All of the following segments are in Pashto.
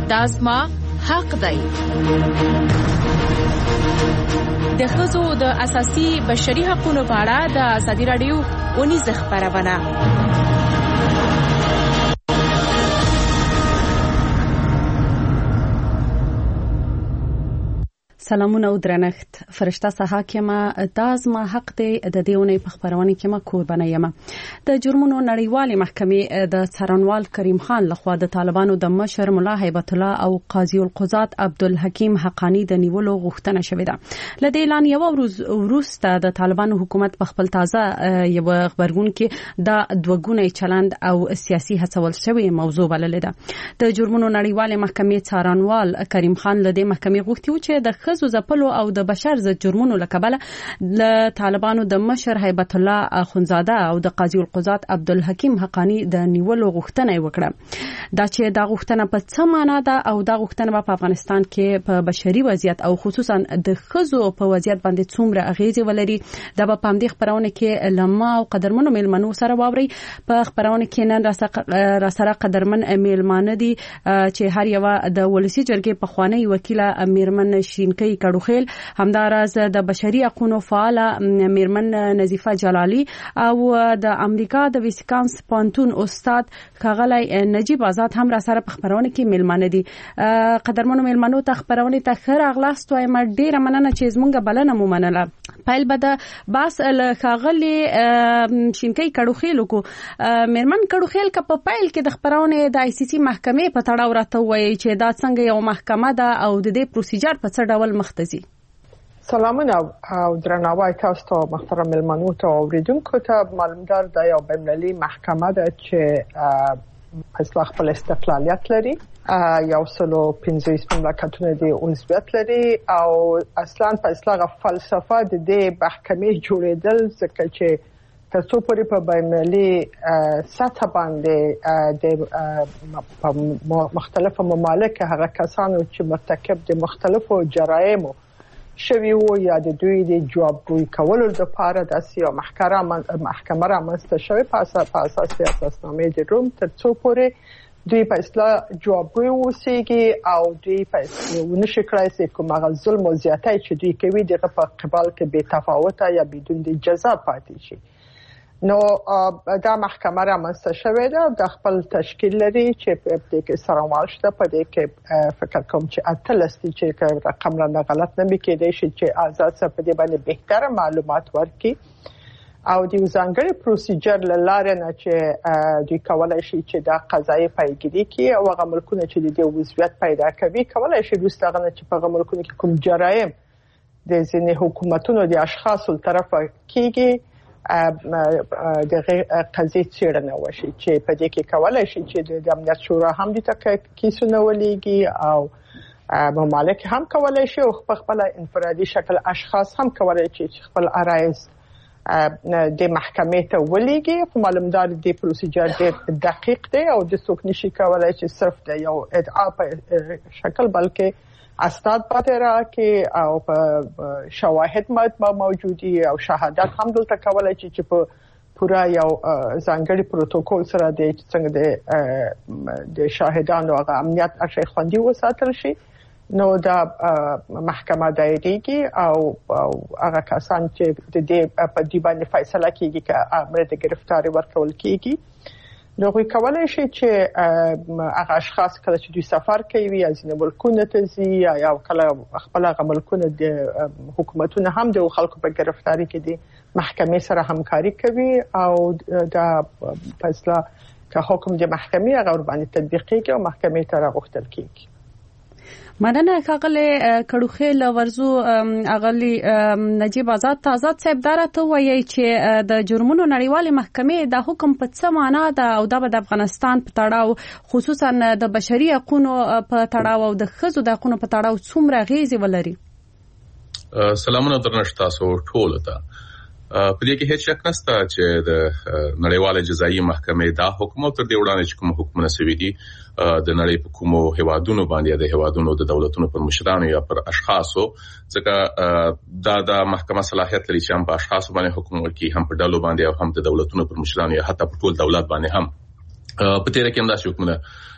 دا زما حق دی. د ښځو د اساسي بشري حقوقو په اړه د ازادي راډیو اونیزه خبرونه. سلامونه او درنښت. فرشته حاکمه داز ما حق دی د دیونې په خبرونه کې ما قربانه یم. د جرمونو نړیوالې محکمې د څارنوال کریم خان لخوا د طالبانو د مشر ملا هیبت الله او قاضي القضات عبدالحکیم حقانی د نیولو غوښتنه شوې ده. لدې اعلان یو ورځ وروسته د طالبانو حکومت په خپل تازه یو خبرګون کې د دوګونی چلند او سیاسي هڅول شوی موضوع بللې ده. د جرمونو نړیوالې محکمې څارنوال کریم خان لدې محکمې غوښتي چې د خزو زپلو او د بشر ضد جرمونو لکبله د طالبانو د مشر هیبت الله اخونزاده او د قاضي القضات عبدالحکیم حقانی د نیولو غوښتنه وکړه. دا چې دا غوښتنه په څه معنا ده او دا غوښتنه په افغانستان کې په بشري وضعیت او خصوصا د خزو په وضعیت باندې څومره اغیزه ولري دا په پام دې خبرونه کې لما او قدرمنو میلمنو سره واوري. په خبرونه کې نن را سره قدرمن میلمانه دي چې هر یو د ولسی جرګې په خوانی وکیل میرمن شینکی کډوخیل، همداراز د بشري حقوقو فعال میرمن نظیفه جلالی او د امریکا د ویسکانس پانتون استاد خغلی نجیب آزاد هم را سره په خبرونه کې میلمانه دي. قدرمنو میلمنو ته خبرونه ته خیر اغلاست وایم. ډیره مننه چې زمونږ بلنه مو منله. پایل بده باس خغلی شینکی کډوخیل کو میرمن کډوخیل ک په پایل کې د خبرونه د آی سی سی محکمې په تړاو راته وایي چې دا څنګه یو محکمه ده او د دې پروسیجر په څه ډول مختزي. سلامونه او درناوی تاسو ته محترم ملمنو ته اوریدونکو ته. معلومدار د یو بین‌المللي محکمه ده چې اصلاح خپل استقلالیت لري. 115 مملکتونه دي عضویت لري او اصلا په اصلاح فلسفه د دې محکمې جوړېدل ځکه چې تاسو پرې په بین‌المللي سطح باندې د مختلفو ممالک هغه کسانو چې مرتکب د مختلفو جرایمو شوی وو یا د دوی د جوابګویي کولو لپاره د سیاسي محکمه رامنځته شوې په اساس د اساسنامې د روم تر څو پورې دوی په اصلاح جوابګویي وسیږي او دوی په ونشي کړای چې کوم هغه ظلم او زیاتی چې دوی کوي دغه په قبال کې بې تفاوته یا بدون د جزا پاتې شي. نو دا محکمه رامنځته شوې ده. د خپل تشکیل لري چې په دې کې څارنوال شته. په دې کې فکر کوم چې اتلستی چې رقم را غلط نه کېدای شي چې آزاد څه په دې باندې بهتره معلومات ورکړي او د ځانګړي پروسیجر لاره نه چې دوی کولای شي چې دا قضایي پیګیری کوي او هغه ملکونه چې د دې وضعیت پیدا کوي کولای شي دوستانه چې په هغه ملکونو کې کوم جرایم د ځینې حکومتونو د اشخاصو طرفه کیږي د قضیې څېړنه وشي چې په دې کې کولای شي چې د امنیت شورا هم د کیسونه ولېږي او ممالک هم کولای شي او په خپل انفرادي شکل اشخاص هم کولای شي چې خپل عرایض د محکمې ته ولېږي. خو معلومدار د پروسیجر ډېر دقیق دی او د څوک نشي کولای چې صرف د یو ادعا په شکل بلکې اسناد پاتې راکې او په شواهد موجودي او شهادت هم دلته کولای چې په پورا یو ځانګړي پروتوکول سره د څنګه د شاهدانو هغه امنیت اشي خوندي وساتل شي. نو دا محکمه دایریږي او هغه کسان چې د دې په دی باندې فیصله کوي چې امر د گرفتاری ورکول کیږي نو غوښتل کولای شي چې هغه اشخاص کله چې دوی سفر کوي یا ځینې ملکونه ته ځي یا کله خپل هغه ملکونه د حکومتونو هم د خلکو په گرفتاری کې دي محکمې سره همکاري کوي او دا فیصله که حکم د محکمې هغه ور باندې تطبیق کیږي او محکمې ته راغوښتل کیږي. مننه خاغلی کډوخیل ورزو اغلی نجیب آزاد صاحب دارته وایي چې د جرمونو نړیوالې محکمې د حکم په څه معنا ده او د افغانستان په تړاو خصوصا د بشري حقوقو په تړاو او د ښځو د حقوقو په تړاو څومره غیزه ولري. سلامونه درنښت تاسو ټول ته. په دې کې هیڅ شک نشته چې د نړیواله جزایي محکمې دا حکم تر دې وړاندې چې کوم حکمونه سوي دي د نړۍ په کومو هیوادونو باندې د هیوادونو د دولتونو پر مشرانو یا پر اشخاصو ځکه دا محکمه صلاحیت لري چې هم په اشخاصو باندې حکم ورکړي هم په ډلو باندې او هم د دولتونو پر مشرانو یا حتی په ټول دولت باندې هم په تیر کې هم دا حکمونه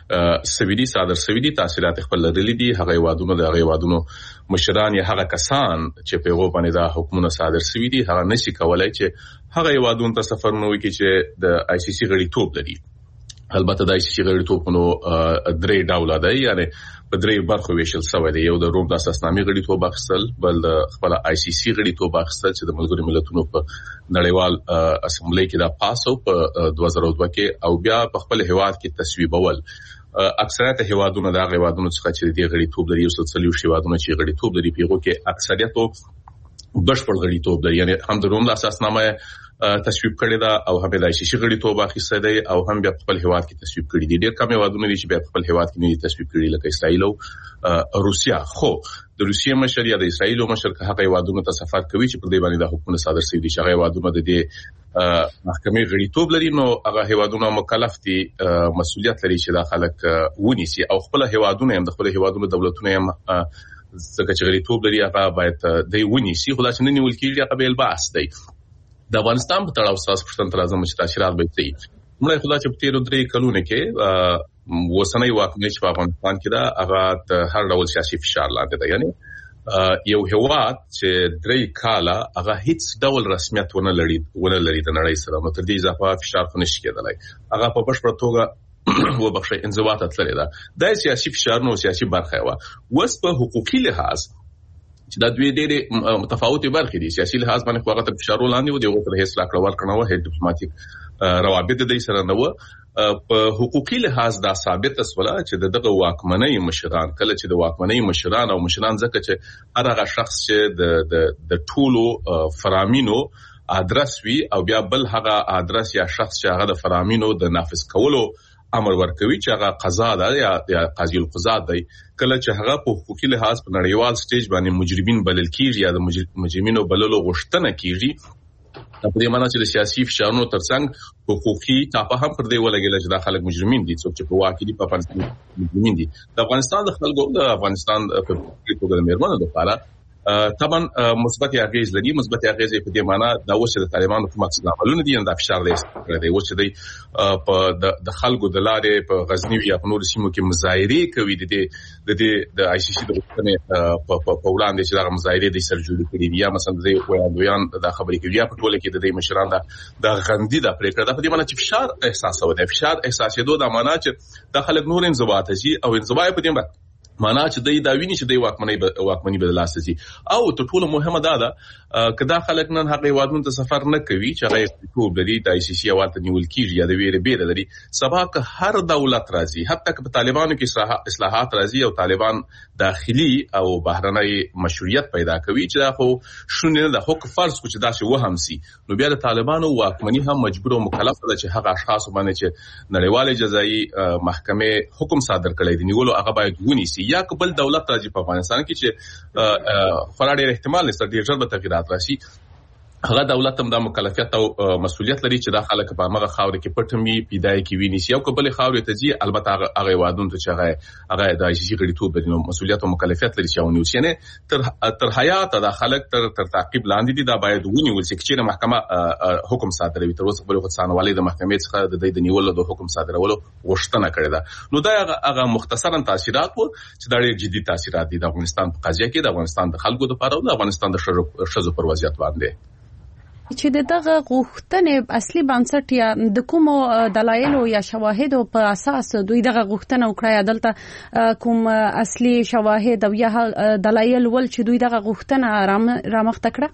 سویدي صادر سویدي تاثیرات خپل لري دي. هغه وادونو د هغه وادونو مشران یا هغه کسان چې په غو باندې دا حکومت صادر سویدي هغه نشي کولای چې هغه وادونو ته سفر نه وکړي چې د آی سی سی غړیتوب لري. البته د آی سی سی غړیتوب نو درې ډوله دی، یعنی په درې برخو ویشل شوی دی. یو د روم د اساسنامې غړیتوب اخیستل، بل د خپل آی سی سی غړیتوب اخیستل چې د ملګرو ملتونو په نړیوال اسمبلی کې دا پاسو په 2002 کې، او بیا په خپل هیواد کې تصویبول. اکثریت هیوادونو دا هیوادونو څخه چې د غړیتوب لري، یو سلسله هیوادونو چې غړیتوب لري پیغو کې اکثریتو بشپړ غړیتوب لري، یعنی هم د روم د اساسنامه تصویب کړی دا او هم د آی سی سی غړیتوب اخیسته دی او هم بیا خپل هیواد کې تصویب کړی دی. ډېر کم هیوادونه دي چې بیا خپل هیواد کې نه تصویب کړي لکه اسرائیل او روسیا. خو د روسیې مشر یا د اسرائیل مشر که هغه هیوادونو ته سفر کوي چې پر دې باندې د حکومت صادر شوی دي چې هغه هیوادونه د دې محکمې غړیتوب لري، نو هغه هیوادونه مکلف دي مسؤلیت لري چې دا خلک ونیسي او خپل هیوادونه هم د خپل هیوادونو دولتونه هم څنګه چې غړیتوب لري هغه باید د ونیسي. خو دا چې نه نیول کیږي هغه بل بحث دی. د افغانستان په تړاو ساس پښتون تر اعظم چې تاثیرات به کوي. موږ خدای چې په تیر 3 کلونو کې وسنۍ واکمنۍ چې په افغانستان کې دا هغه د هر ډول سیاسي فشار لاندې ده. یعنی یو هیواد چې 3 کاله هغه هیڅ ډول رسمیت ونه لري د نړۍ سره، نو تر دې اضافه فشار خو نشي کېدلای. هغه په بشپړ توګه و بخښي انضباط تللی ده. د سیاسي فشار نو سیاسي برخه و وس په حقوقي لحاظ چې دا دوی ډېر متفاوتې برخې دي. سیاسي لحاظ باندې خو هغه تر فشار لاندې و، دغه تر هیڅ لاکړه ورکړنه و، هیڅ ډیپلوماټیک روابط د سره نه و. په حقوقي لحاظ دا ثابت اسوله چې دغه واکمنۍ مشران کله چې د واکمنۍ مشران او مشران ځکه چې هر هغه شخص چې د ټولو فرامینو ادرس وی او بیا بل هغه ادرس یا شخص چې هغه د فرامینو د نافذ کولو امر ورکوي چې هغه قضا ده یا قاضي القضات دی، کله چې هغه په حقوقي لحاظ په نړیوال سټیج باندې مجرمین بلل کیږي یا د مجرمینو بللو غوښتنه کیږي، په دې معنی چې د سیاسي فشارونو ترڅنګ حقوقي تاپه هم پر دې ولګیل چې دا خلک مجرمین دي، څوک چې په واقع دي په افغانستان مجرمین دي. د افغانستان د خلکو د افغانستان په توګه د میرمنو لپاره طبعا مثبت اغیز لري. مثبت اغیز په دې معنی دا و چې د طالبانو په مقصد عملونه دي دا فشار دی و چې د خلکو د لارې په غزنی یا په نور سیمو کې مظاهره کوي د آی سی سی د غوښتنې په وړاندې چې دا مظاهره د سرجوري کړي دي، یا مثلا د ویان د خبرې کوي یا په ټوله کې د مشران د غندي د پریکړه د په دې معنی چې فشار احساسو د فشار احساسېدو د معنی چې د خلک نور انضباط شي او انضباط په دې معنا چې د ویني چې د واکمنۍ بدلاسه شي. او ته ټول مهمه ده کدا خلک نن هغه وادون ته سفر نه کوي چې هغه ټول لري د آی سی سی واته نیول کیږي یا د ویره بیره لري. سبا که هر دولت راځي، حتی که په طالبانو کې اصلاحات راځي او طالبان داخلي او بهرنۍ مشروعیت پیدا کوي چې دا خو شونه نه د حق فرض کو چې دا شی وهم سي، نو بیا د طالبانو واکمنۍ هم مجبور او مکلف ده چې هغه اشخاص باندې چې نړیواله جزایي محکمې حکم صادر کړی دی نیولو هغه باید ونیسي. یا قبل دولت راځي په افغانستان کې چې خورا ډېر احتمال نشته ډېر ژر به تغیرات راشي، هغه دولت هم د مکلفیت او مسؤلیت لري چې دا خلک په هغه خاور کې پټمي پیدای کې ویني او قبل خاور ته ځي. البته هغه وادون ته چې هغه د آی سی سی غړیتوب لري، نو مسؤلیت او مکلفیت لري چې ونیول شي. تر حیات دا خلک تر تعقیب لاندې دي، دا باید ونیول شي چې محکمه حکم صادروي. تر اوسه بل څانوالي د محکمې څخه د نیولو د حکم صادرولو غوښتنه کړې ده. نو دا هغه مختصرا تاثیرات وو چې دا ډېر جدي تاثیرات دي د افغانستان په قضیه کې، د افغانستان د خلکو لپاره او د افغانستان د شذو پر وضعیت باندې چې دغه غوښتنې اصلي بنسټ یا د کومو دلایلو یا شواهدو په اساس دوی دغه غوښتنه وکړه، دلته کوم اصلي شواهد او یا دلایل ول چې دوی دغه غوښتنه رامخته کړه؟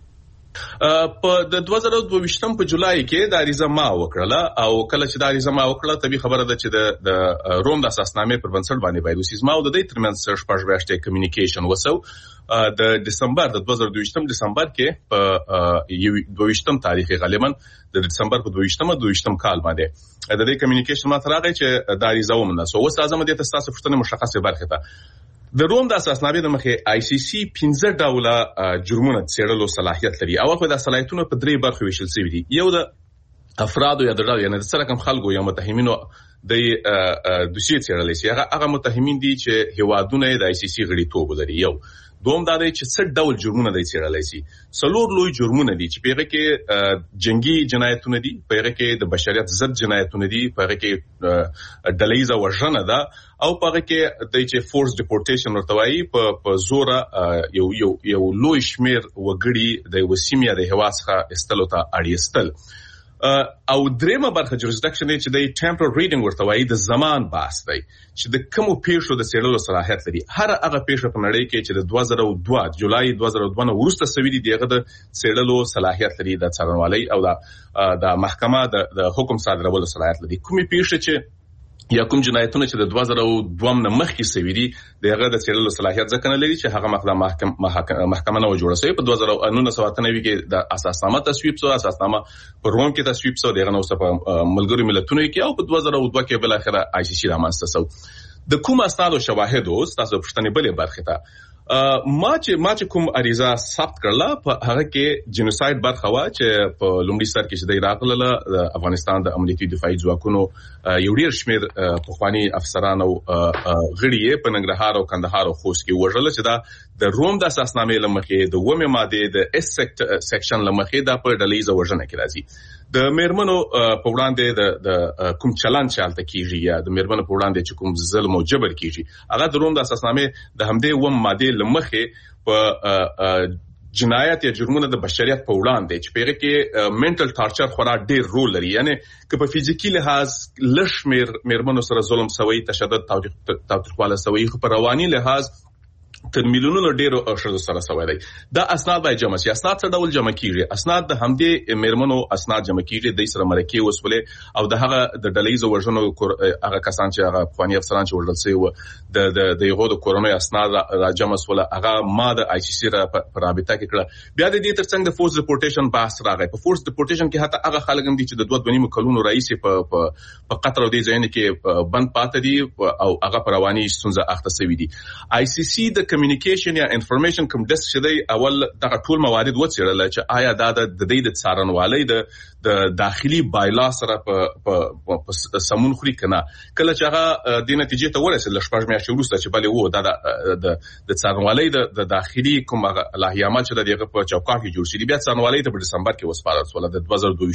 په د 2022 په جولای کې د اریزه ما وکړه او کله چې د اریزه ما وکړه طبي خبره ده چې د روم د اساسنامې پر بنسټ باندې باید وسیزما او د دې ترمنځ شپږ میاشتې کمیونیکیشن وسو. د دسمبر د 2022 دسمبر کې په 22 تاریخ غالبا د دسمبر په 22 کال باندې د دې کمیونیکیشن ما ترغه چې د اریزه ومنه سو وس اعظم د تاسو پښتنه مشخصه برخه ده. د روم د اساسنامې د مخه آی سی سی 15 ډوله جرمونه څېړلو صلاحیت لري او خو د صلاحیتونو په درې برخو ویشل شوی دي. یو د افرادو یا د ډلو یعنی د سره کوم خلکو یا متهمینو د دوسیې څېړلې شي. هغه متهمین دي چې هیوادونه د آی سی سی غړیتوب لري. یو دوم دا دی چې څه ډول جرمونه دي څېړلې شي. څلور لوی جرمونه دي چې په هغه کې جنگي جنایتونه دي، په هغه کې د بشریت ضد جنایتونه دي، په هغه کې ډلهیزه وژنه ده، او په هغه کې د چې فورس ډیپورټیشن ورته وایي په زور یو لوی شمیر وګړي د وسیمه د هوا څخه استلو ته اړیستل. او دریمه برخه جوریسډکشن دی چې د ټمپورل ریډینګ ورته وایي د زمان باس دی چې د کومو پیښو د څېړلو صلاحیت لري. هر هغه پیښه په نړۍ کې چې د 2002 جولای 2002 نه وروسته سوي دي دغه د څېړلو صلاحیت لري، د څارنوالۍ او د محکمه د حکم صادرولو صلاحیت لري. کومې پیښې چې یا کوم جنایتونه چې د 2002 نه مخکې سوي دي دغه د څېړلو صلاحیت ځکه نه لري چې هغه محکمه نه جوړه شوې. په 1999 کې د اساسنامه تصویب شو، اساسنامه په روم کې تصویب شو، دغه نو په ملګرو ملتونو کې، او په 2002 کې بل اخره آی سی سی رامنځته شو. د کوم اسناد او شواهد اوس تاسو پښتنې بلې برخه ته ما چې کوم عریضه ثبت کړله په هغه کې جنوساید برخه وا چې په لومړي سر کې چې د عراق له افغانستان د امنیتي دفاعي ځواکونو یو ډیر شمیر پخوانی افسران او غړي په ننګرهار او کندهار او خوست کې وژل چې دا د روم د اساسنامې لمخې د ومه ماده د اس سیکشن لمخې دا په ډلهیزه وژنه کې راځي. د میرمنو په وړاندې د کوم چلن چالت کیږي یا د میرمنو په وړاندې چې کوم ظلم او جبر کیږي هغه د روم د اساسنامې د همدې ومه ماده لمخې په جنایت یا جرمونه د بشریت په وړاندې چې پیغه کې منټل ټارچر خورا ډیر رول لري. یعنی که په فزیکی لحاظ لش میرمنو سره ظلم سوی، تشدد تاوتریخواله سوی، خو په رواني لحاظ تر میلیونونو ډیرو اشرو سره سوی دی. دا اسناد باید جمع شي. اسناد څه ډول جمع کیږي؟ اسناد د همدې میرمنو اسناد جمع کیږي، د سره مرکه وسولې او د هغه د ډلهیزو وژنو هغه کسان چې هغه افغاني افسران چې وژل شوی و د یو د کورونو اسناد را جمع سول، هغه ما د آی سی سی را په رابطه کې کړه. بیا د دې ترڅنګ د فورس ډیپورټیشن بحث راغی. په فورس ډیپورټیشن کې حتی هغه خلک هم دي چې د 2.5 کلونو رئیس په قطر او د ځین کې بند پاتې دي او هغه پر رواني ستونزه اخته شوی دي. آی سی سی د کمیونیکیشن یا انفارمیشن کوم ډیسک چې دی اول دغه ټول موارد وڅېړل چې آیا دا د دې د څارنوالۍ د داخلي بایلا سره په سمون خوري کنه. کله چې هغه د نتیجې ته ورسېد لږ میاشتې وروسته چې بلې وو دا د څارنوالۍ د داخلي کوم لاهیامات چې دغه په چوکاټ کې جوړ شي، بیا څارنوالۍ ته په ډسمبر کې وسپارل شو. د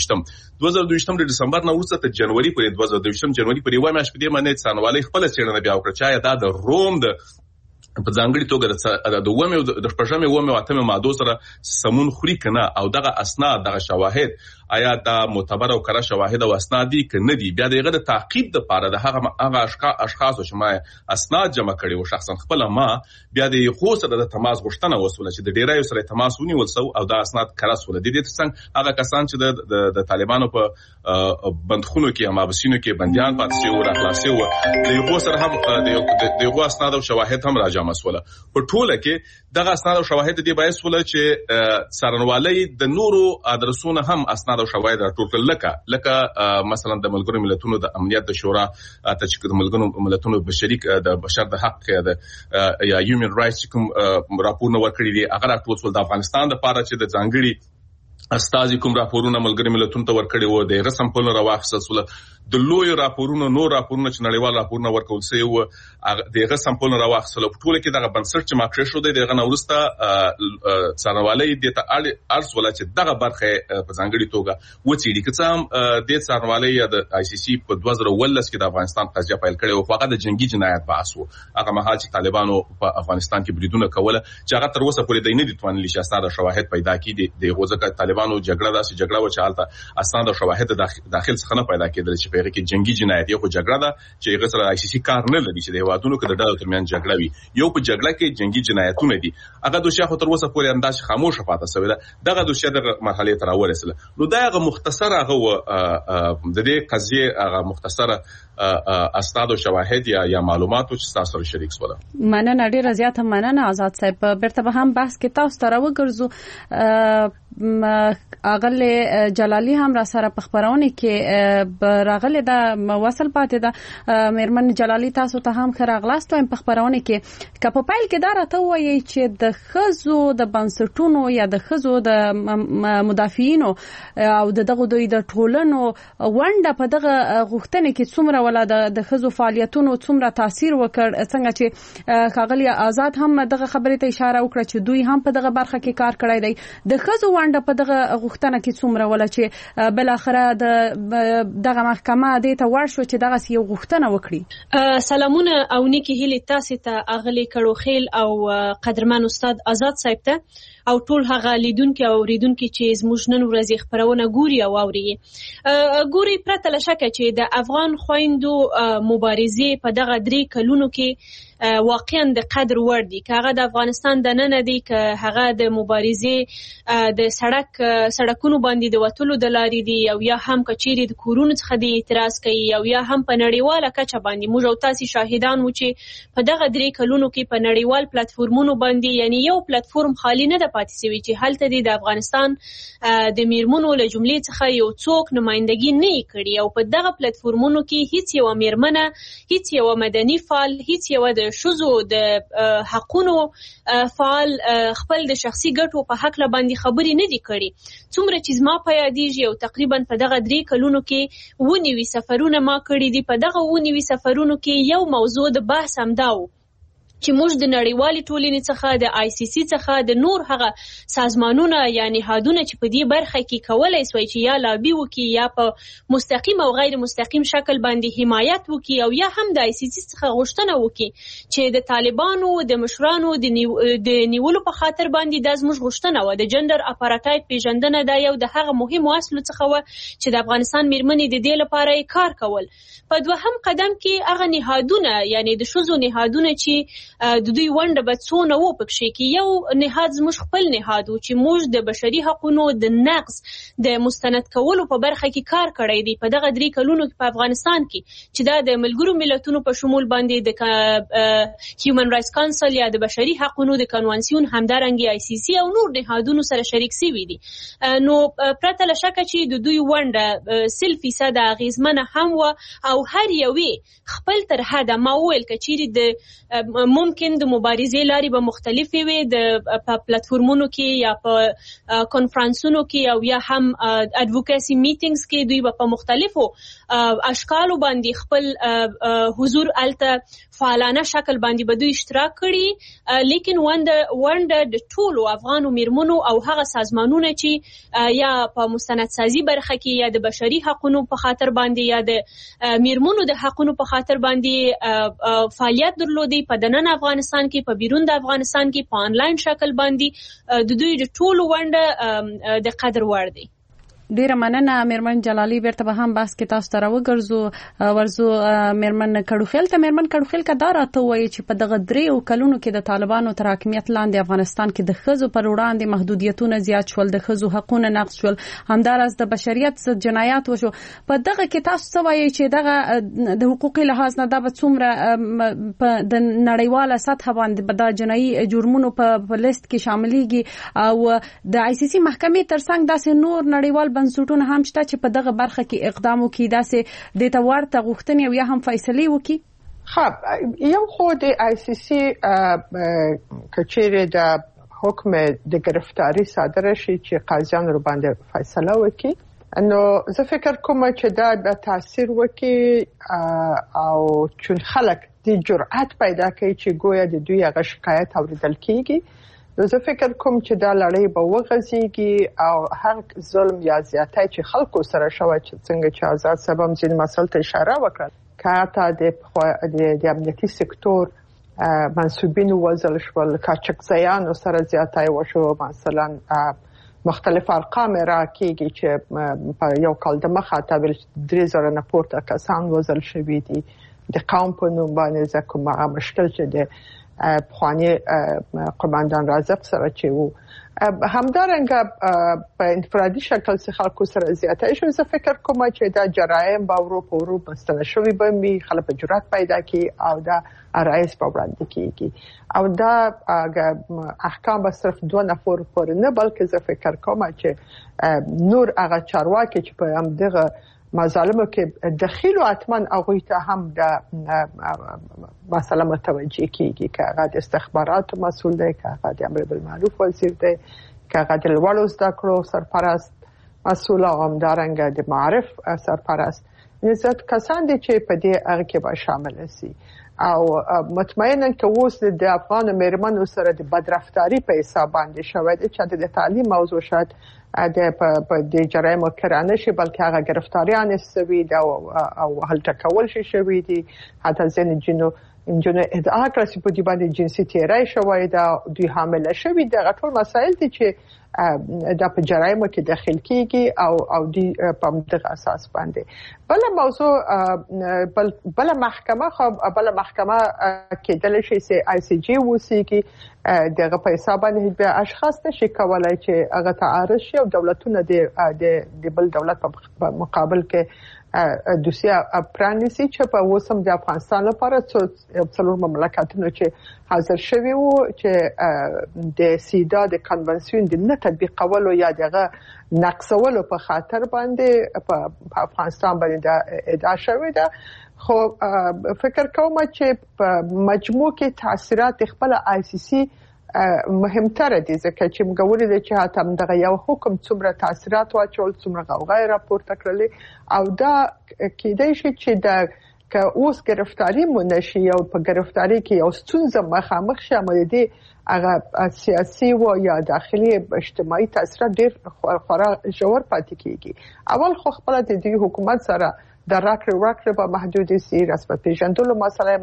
2022 د ډسمبر نه وروسته ته جنوري پورې 2022 جنوري پورې وای مې په دې باندې څارنوالۍ خپل څېړنه بیا وکړه چې دا د روم د په ځانګړي توګه د ومه د پښمه ومه واتمه ماده سره سمون خوري کنه، او دغه اسناد دغه شواهد آیا دا معتبر او کره شواهد او اسناد دي کنه دي. بیا دغه د تعقیب د پاره د هغه اشخاص چې ما اسناد جمع کړي او شخصا خپل ما بیا د خو سره د تماس غوښتنه وسوله چې د ډیرایو سره تماس ونیول سو او دا اسناد کره سول. د دې څنګه هغه کسان چې د طالبانو په بندخونو کې مابسینو کې بنديان پاتې شو او خلاصي و د یو سره هم د یو اسناد او شواهد هم راځي مسوله. په ټوله کې دغه اسناد او شواهد دي باید سول چې څارنوالۍ د نورو ادرسونو هم اسناد او شواهد راټول لکه مثلا د ملګرو ملتونو د امنیت د شورا ته چې د ملګرو ملتونو بشري د بشر د حق یا هیومن رائټس کوم راپورونه ورکړي دي هغه راټول سول. د افغانستان د پاره چې د ځانګړي استازي کوم راپورونه ملګري ملتونو ته ورکړي وو، د رسم په لور واخصه سول. د لوی راپورونو چې نړیوال راپورونه ورکول شوی وو د رسم په لور واخصه. په ټوله کې دغه بنسټ چې ماکړې شو دغه نورسته څارنوالۍ د ته ارس ولا چې دغه برخه په ځانګړي توګه وڅېړي. که څه د څارنوالۍ یا د آی سی سی په 2019 کې د افغانستان قضیه پیل کړې او هغه د جنگي جنایت بحث وو. هغه مهال چې طالبانو په افغانستان کې بریدونه کوله چې هغه تر اوسه پورې د نه دي توانلي چې اسناد او شواهد پیدا کړي. د غوځکه طالبانو جګړه داسې جګړه و چې حالت اسناد او شواهد داخل څخه نه پیدا کېدل چې په هغه کې جنگي جنایت یو جګړه ده چې هغه سره آی سی سی کار نه لري چې د هوادونو کې د ډلو ترمنځ جګړه وي. یو په جګړه کې جنگي جنایتونه دي هغه دوشیا خو تر اوسه پورې انداز خاموش پاتې شوی ده. دغه دوشیا د مرحله تر ورسله. نو دا هغه مختصره هغه د دې قضیه هغه مختصره اسناد او شواهد یا معلومات چې تاسو سره شریک سول. مننه ډیره زیاته مننه آزاد صاحب. برته به هم بحث کې تاسو ته راوګرځو. اغله جلالی هم را سره په خبرونه کې راغله د وصل پاتې ده. میرمن جلالی تاسو ته هم خراغلاست په خبرونه کې کپ پایل کې دا راته وایي چې د خزو د بنسټونو یا د خزو د مدافعینو او دغه دوی د ټولنو ونده په دغه غوښتنه کې څومره ډول د ښځو فعالیتونو څومره تاثیر وکړ، څنګه چې ښاغلي آزاد هم دغه خبرې ته اشاره وکړه چې دوی هم په دغه برخه کې کار کړی دی. د ښځو ونډه په دغه غوښتنه کې څومره ولا چې بل اخره دغه محکمه دې ته ورشو چې دغه یو غوښتنه وکړي. سلامونه او نیکی هیلې تاسو ته اغلی کړوخیل او قدرمن استاد آزاد صاحب ته او ټول هغه لیدونکو او اوریدونکو چې زموږ نن ورځې خبرونه ګوري او اوري. ګوري پرته له شکه چې د افغان خويندو مبارزې په دغه 3 کلونو کې واقعا د قدر وړ دي. که هغه د افغانستان د نن دی، که هغه د مبارزې د سړکونو باندې د وټلو د لارې دي، او یا هم کچېری د کورونو څخه د اعتراض کوي، او یا هم په نړیواله کچه باندې موږ او تاسو شاهدان وو چې په دغه 3 کلونو کې په نړیوال پلیټفورمونو باندې یعنی یو پلیټفورم خالی نه د پاتې شوی چې هلته د افغانستان د میرمنو له جملې څخه یو څوک نمائندګي نه کړي، او په دغه پلیټفورمونو کې هیڅ یو میرمنه، هیڅ یو مدني فعال، هیڅ یو د شوزو د حقونو فعال خپل د شخصي ګټو په حق باندې خبرې نه دي کړي. څومره چې ما په یادېږي او تقریبا په دغه 3 کلونو کې ونیوي سفرونه ما کړی دي. په دغه ونیوي سفرونو کې یو موضوع د بحث همدا و چې موږ د نړیوالې ټولنې څخه د ICC څخه د نور هغه سازمانونه یا نهادونه چې په دې برخه کې کولای شي چې یا لابي وکي، یا په مستقیم او غیر مستقیم شکل باندې حمایت وکي، او یا هم د ICC څخه غوښتنه وکي چې د طالبانو د مشرانو د نیولو په خاطر باندې د زموږ غوښتنه و د جندر اپارټایډ پیژندنه دا یو د هغه مهمو اصلو څخه و چې د افغانستان میرمنې د دې لپاره کار کول. په دوهم قدم کې هغه نهادونه یعنی د شوزو نهادونه چې د دوی ونډه به څونه و پکې کې یو نهاد زموږ خپل نهاد چې موږ د بشري حقوقو د نقض د مستند کولو په برخه کې کار کړی دی په دغه 3 کلونو کې په افغانستان کې چې دا د ملګرو ملتونو په شمول باندې د هیومن رائټس کانسل یا د بشري حقوقو د کنوانسیون همدارنګي ICC او نور نهادونو سره شریک شوي دي. نو پرته له شکه چې د دوی ونډه 100% اغیزمنه هم و او هر یوې خپل تر حد ما ویل کچېری د ممکن د مبارزې لارې به مختلفې وي د پلیټفورمونو کې یا په کانفرنسونو کې او یا هم اډوکیسي میټینګز کې دوی په مختلفو اشکالو باندې خپل حضور الته فعالانه شکل باندې به دوی اشتراک کړي، لیکن ونډه د ټولو افغانو میرمنو او هغه سازمانونه چې یا په مستندسازي برخه کې یا د بشري حقوقو په خاطر باندې یا د میرمنو د حقوقو په خاطر باندې فعالیت درلودي په دنن افغانستان کې، په بیرون د افغانستان کې په آنلاین شکل باندې د دوی د ټولو ونډه د قدر وړ دی. ډیره مننه میرمن جلالي. بیرته به هم بحث کې تاسو ته راوګرځو ورزو میرمن کډوخیل ته. میرمن کډوخیل کا دا راته وایي چې په دغه 3 کلونو کې د طالبانو تر حاکمیت لاندې افغانستان کې د ښځو پر وړاندې محدودیتونه زیات شول، د ښځو حقوقونه نقض شول، همدارس د بشریت ضد جنایات وشو. په دغه کې تاسو څه وایي چې دغه د حقوقي لحاظ نه دا به څومره د نړیواله سطح باندې د جنایي جرمونو په لیست کې شاملېږي او د ICC محکمې ترڅنګ داسې نور نړیوال بنسټونه هم شته چې په دغه برخه کې اقدام وکړي، داسې د تورته غوښتنې او یا هم فیصله وکړي؟ خب یو خو د ICC کچېره د حکم د گرفتاری صادره شي چې قاضیان رو باندې فیصله وکړي، نو زه فکر کوم چې دا د تاثیر وکړي او چون خلک د جرأت پیدا کوي چې ګویا د دوی هغه شکایت اوریدل کیږي. زه فکر کوم چې دا لړۍ به وغځيږي او هر ظلم یا زیاتۍ چې خلکو سره شوی چې څنګه چې آزاد سبم ځین مسل ته اشاره وکړه کاته د امنیتي سکتور منسوبین وزل شول، کاچکزیان سره زیاتۍ وشو، مثلا مختلف ارقام راکېږي چې په یو کال د مخه تابل 3000 نه پورته کسان وزل شوي دي. د قوم په نوم باندې ځکه مشکل چې د پخوانی قوماندان رازق سره چې وو همدارنګه په انفرادي شکل څخه خلکو سره زیاتې شو. زه فکر کوم چې دا جرایم به ورو مستند شوی به می خلک جرأت پیدا کی او دا رئیس په وړاندې کیږي او دا احکام به صرف 2 نفر پورې نه بلکې زه فکر کوم چې نور هغه چارواکي چې په هم دغه مظالمو کې دخیل او اتمن هغه ته هم د مسله متوجه کیږي که هغه د استخباراتو مسول دی، که هغه د امر بالمعروف وزیر دی، که هغه د لوړو زده کړو سرپرست مسول او همدارنګه د معارف سرپرست. نسبت کسان دي چې په دې هغه کې به شامل شي او مطمئنا که اوس د افغان میرمنو سره د بدرفتاری په حساب باندې شوی دی چې د تعلیم موضوع شاید په د جرایم کرانه شي بلکې هغه گرفتاریان سوي دا او هلته کول شي دي حتی ځین جنو ادعا کړی چې په دې باندې جنسي تیری شوی دا دوی حامله شوي دغه ټول مسایل دي چې دا په جرایمو کې داخل کیږي او دی په دغه اساس باندې بل موضوع بل محکمه کېدل شي چې آی سی جی وسیږي دغه په حساب باندې به اشخاص نشي کولای چې هغه تعارض شي او دولتونه د بل دولت په مقابل کې دوسیه پرانیسي چې په وسم د افغانستان لپاره څلور مملکتونو چې حاضر شوي وو چې د سیدا د کنونسیون د نه تطبیقولو یا دغه نقصولو په خاطر باندې په افغانستان باندې ادعا شوې ده خو فکر کوم چې په مجموع کې تاثیرات خپل آی سی سی مهمتره دي ځکه چې موږ ولې چې هاتم دغه یو حکم څومره تاثیرات واچول څومره غوغا راپورته کړلې او دا کېدای شي چې د که اوس گرفتاری مونشي او په گرفتاری کې یو ستونزه مخامخ شامل دي هغه سیاسي و یا داخلي اجتماعي تاثیرات ډېر خورا ژور پاتې کیږي اول خو خپل د دې حکومت سره د راکړې په محدودي سي رسمي پیژندلو مسله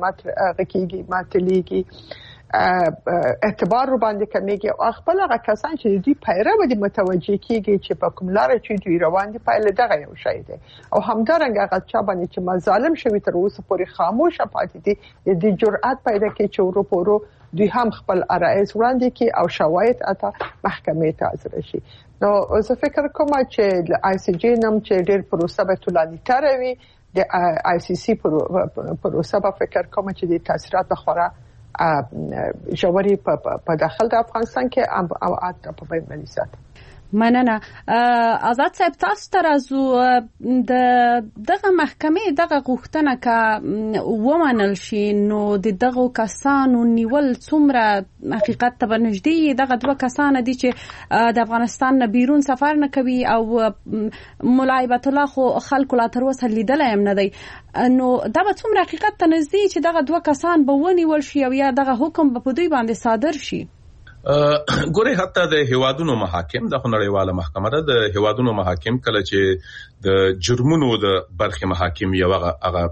ماتلېږي اعتبار رو باندې کمیږي او خپل هغه کسان چې دوی پیرو دي متوجي کیږي چې په کوم لار چې دوی روان دي پایله دغه یو شی دی او همدارنګه هغه چا باندې چې مظالم شوی تر اوسه پورې خاموش پاتې دي د جرأت پیدا کوي چې ورو دوی هم خپل ارائز وړاندې کوي او شواهد اته محکمې ته حاضر شي نو زه فکر کوم چې د آی سی جی نم چې ډېر پروسه به طولاني تر وي د آی سی سی پروسه به فکر کوم چې د تاثیرات خورا ژوري په داخل د افغانستان کې او اته په بین سات مننه آزاد صاحب تاسو ته راځو دغه محکمې دغه غوښتنه کا ومنل شي نو دغه کسانو نیول څومره حقیقت ته نږدې دغه دوه کسان دي چې د افغانستان نه بیرون سفر نه کوي او ملایبت الله خو خلکو لا تر اوسه لیدل هم نه دی نو دا به څومره حقیقت ته نږدې چې دغه دوه کسان به ونیول شي او یا دغه حکم به په دوی باندې صادر شي ګوره حتی د هیوادونو محاکم د نړیواله محکمه ده د هیوادونو محاکم کله چې د جرمونو د برخه محاکم یو هغه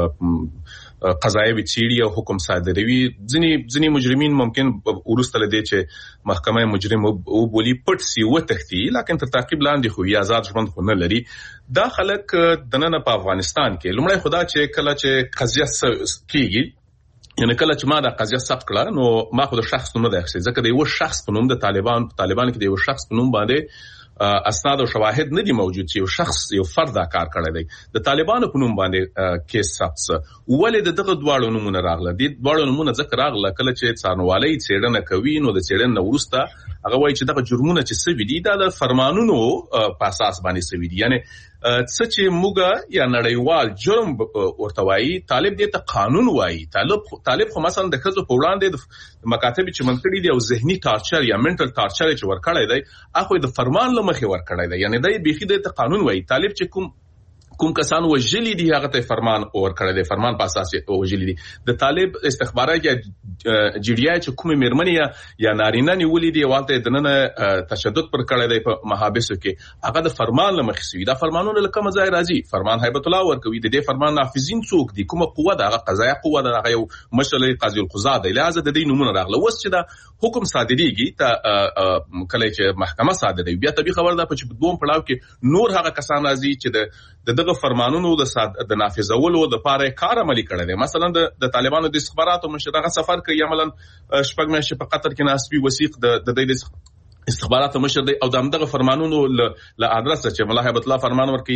قضایي وچیړي او حکم صادروي ځینی مجرمین ممکن ورسته لدی چې محکمه مجرم او بولی پټ سی و تختی لکه تر تعقیب لاندې خو آزاد ژوند خو نه لري دا خلک دنه په افغانستان کې لومړی خدا چې کله چې قضیه کیږي یعنی کله چې ما دا قضیه ثبت کړه نو ما خو د شخص نوم نه دی ځکه د یو شخص په نوم د طالبان کې د یو شخص په نوم باندې اسناد او شواهد نه دي موجود چې یو شخص یو فرد دا کار کړی دی د طالبانو په نوم باندې کیس ثبت ولې دغه دواړو نومونه راغله دي دواړو نومونه ځکه راغله کله چې څارنوالۍ څېړنه کوي نو د څېړنې وروسته هغه وایي چې دغه جرمونه چې سوي دي دا د فرمانونو په اساس باندې سوي دي یعنی څه چې موږ یا نړیوال جرم ورته وایي طالب دې ته قانون وایي طالب خو مثلا د ښځو په وړاندې د مکاتب چې منکړي دي او ذهني ټارچر یا منټل ټارچر چې ورکړی دی هغه د فرمان لمخې ورکړی دی یعنی د بيخي د قانون وایي طالب چې کوم کسان وجلی دي هغه ته فرمان ورکړی دی فرمان په اساس وجلی دي د طالب استخبارات یا جی ډی آی چې کوم میرمنې یا نارینه نیولې دي والته دنه تشدد پر کړی دی په محابسو کې هغه د فرمان لمخې سوي دا فرمانونه لکه مزای راځي فرمان هیبت الله ورکوي د دې فرمان نافذین څوک دي کومه قوه ده هغه قضایي قوه ده هغه یو مشرل قاضي القضاء دی لہذا د دې نمونه راغله وس چې دا حکم صادریږي ته کله چې محکمه صادروي بیا طبي خبر ده په دوم پړاو کې نور هغه کسان راځي چې دغه فرمانونو د نافذولو د پاره کار عملي کړی دی مثلا د طالبانو د استخباراتو مشر هغه سفر کوي عملاً شپږ میاشتې په قطر کې ناسبي وثیق د دې استخبارات مشر دی او دغه فرمانونو له ادرس چې ملا هیبت الله فرمان ورکوي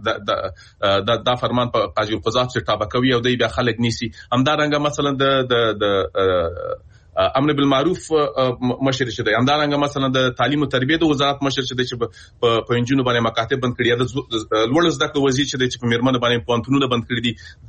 بیا دا فرمان په قاضي القضات چې تابع کوي او دی بیا خلک نیسي همدارنګه مثلا د امر بالمعروف مشر چې دی همدارنګه مثلا د تعلیم او تربیه د وزارت مشر چې دی چې په انجونو باندې مکاتب بند کړي د لوړ زده کړو وزیر چې دی چې په میرمنو باندې پونتونونه بند کړي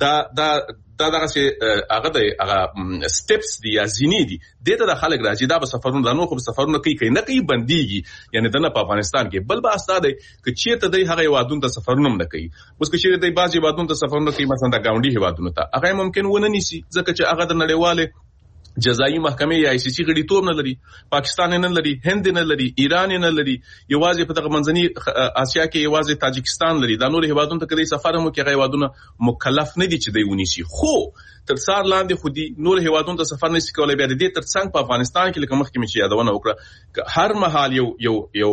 دي دا دغه چې هغه د هغه سټپس دي یا زینې دي دته د خلک راځي دا په سفرونو د نو خو سفرونو کوي نه کوي بنديږي یعنی د په افغانستان کې بل با استاد کې چیرته د هغه وادون ته سفرونو نه کوي اوس کې چیرته د بعضي وادون ته سفرونو کوي مثلا د گاونډي هوادونو ته هغه ممکن ونه نیسي ځکه چې هغه د نړیواله جزایي محکمې یا ICC غړیتوب نه لري پاکستان نه لري هند نه لري ایران نه لري یوازې په دغه منځني اسیا کې یوازې تاجکستان لري دا نور هوادونو ته کوي سفر مو کې هوادونه مکلف نه دي چې دی ونیسي خو تر څار لاندې خو دي نور هوادونو ته سفر نشي کولای بیا د دې تر څنګ په افغانستان کې لکه مخکې مې یادونه وکړه هر مهال یو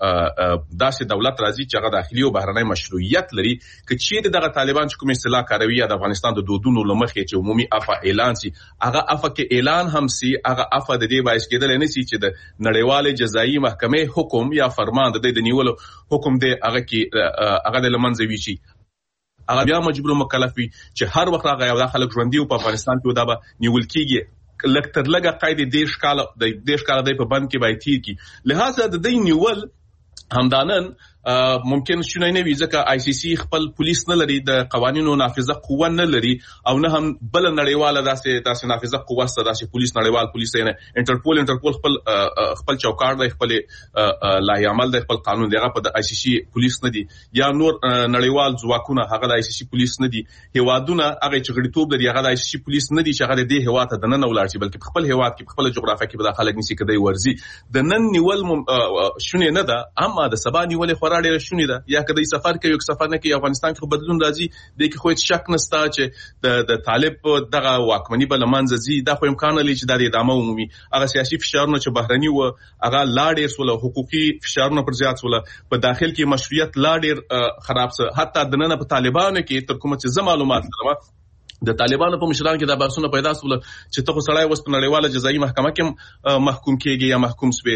داسې دولت راځي چې هغه داخلي او بهرنی مشروعیت لري چې دغه طالبان چې کوم اصطلاح کاروي د افغانستان د دودونو لمخې چې عمومي عفو اعلان سي هغه عفو کې اعلان هم سي هغه عفو د دې باعث کېدل نه سي چې د نړیواله جزایي محکمې حکم یا فرمان د نیولو حکم دی هغه کې هغه د لمنځه ویشي هغه بیا مجبور مکلف وي چې هر وخت هغه یو خلک ژوندۍ په افغانستان کې دا به نیول کیږي لکتر لګه قاعده دیش کال د په بند کې بای تیر کی لہذا د دې نیول همدانن ممکن شونه نه وي ځکه ICC خپل پولیس نه لري د قوانینو نافذه قوه نه لري او نه هم بل نړیواله داسې نافذه قوه ست داسې پولیس نړیوال پولیس نه انټرپول خپل چوکاټ د خپل لایحه عمل د خپل قانون دغه په ICC پولیس نه دي یا نور نړیوال ځواکونه هغه د ICC پولیس نه دي هوادونه هغه چې غړیتوب لري هغه د ICC پولیس نه دي چې هغه د دې هوا ته د نن ولاړ شي بلکې خپل هوا کې خپل جغرافیه کې به خلک نسی کدی ورزي د نن نیول شونه نه ده اما د سبا نیول خورا ډېر شونی ده یا کدی سفر کوي او سفر نه کوي افغانستان کې بدلون راځي د کې خو هیڅ شک نشته چې د طالب دغه واکمنی بل منځ زی دا خو امکان لري چې د ادامه عمومي هغه سیاسي فشارونه چې بهرني و هغه لاړ سول حقوقي فشارونه پر زیات سول په داخل کې مشروعیت لاړ خراب سه حتی د نن په طالبانو کې تر کومه چې معلومات لرم د طالبانو په مشران کې د بحثونه پیدا سول چې ته خو سړی وس په نړیواله جزایي محکمه کې محکوم کیږي یا محکوم سوي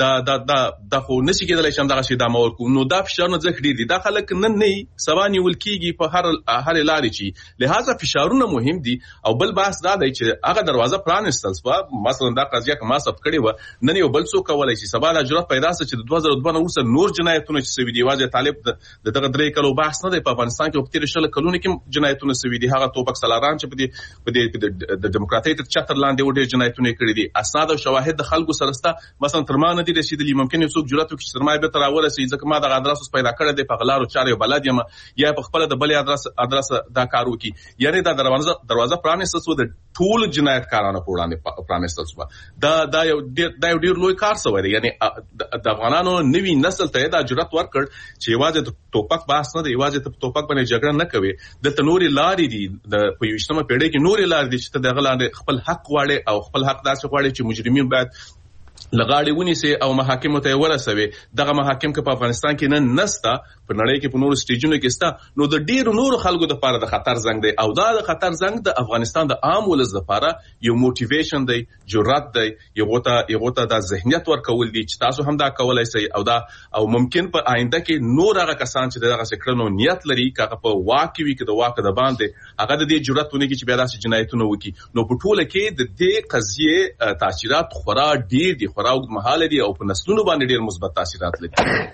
دا خو نشي کېدلی چې دغه شی د امور کو نو دا فشارونه ځکه دي دا خلک نن نه سبا نیول کیږي په هر لارې چې لہذا فشارونه مهم دي او بل بحث دا دی چې هغه دروازه پرانستل سو مثلا دا قضیه که ما ثبت کړي و نن یو بل څوک کولای شي سبا د جرأت پیدا سي چې 2002 وروسته نور جنایتونه چې سوي دي واځي طالب دغه درې کلو بحث نه دی په افغانستان کې وختي رشل کلونه کې جنایتونه سوي دي هغه توپک ران چې په دې د دیموکراتیک چتر لاندې وړي جنایتونه کړی دي اسناد او شواهد د خلکو سره ستا مثلا تر ما نه دي رسیدلی ممکن یو څوک جرأت وکړي سرمایه به تر ورسي ځکه ما د ادرس پیدا کړی دی په غلارو چارې بلد یم یا په خپل د بل ادرس دا کار وکي یعنی دا دروازه پرانیستل سو د ټول جنایتکارانو په وړاندې پرانیستل سو دا یو ډیر لوی کار سوی دی یعنی د افغانانو نوی نسل ته دا جرأت ورکړ چې یوازې توپک بحث نه دی یوازې توپک باندې جګړه نه کوي د تنوري لارې دي د په یوشتمه پیړۍ کې نور لار دي چې دغه لاندې خپل حق واړي او خپل حق داسې واړي چې مجرمین باید لغاړي ونیسي او محاکم ته ورسوي دغه محاکم کې په افغانستان کې نه نستا په نړۍ کې په نورو سټیجونو کې ستا نو د ډیرو نورو خلکو د لپاره د خطر زنګ دی او دا د خطر زنګ د افغانستان د عام ولس لپاره یو موټیویشن دی جرأت دی یو ته د ذهنیت ورکول دي چې تاسو هم دا کولای شئ او ممکن په آینده کې نور هغه کسان چې دغه سکرنو نیت لري کاغه په واقعي کې د واقع د باندې هغه د دې جرأت ونی کې چې بیا داسې جنایتونه وکړي نو په ټوله کې د دې قضیه تاثیرات خورا ډیر دي خورا وګمحاله دي او په نسلونو باندې ډیر مثبت تاثیرات لري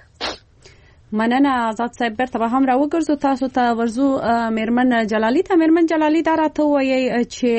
مننه آزاد صاحب برته به هم راوګرځو تاسو ته ورزو میرمن جلالی دا راته وایي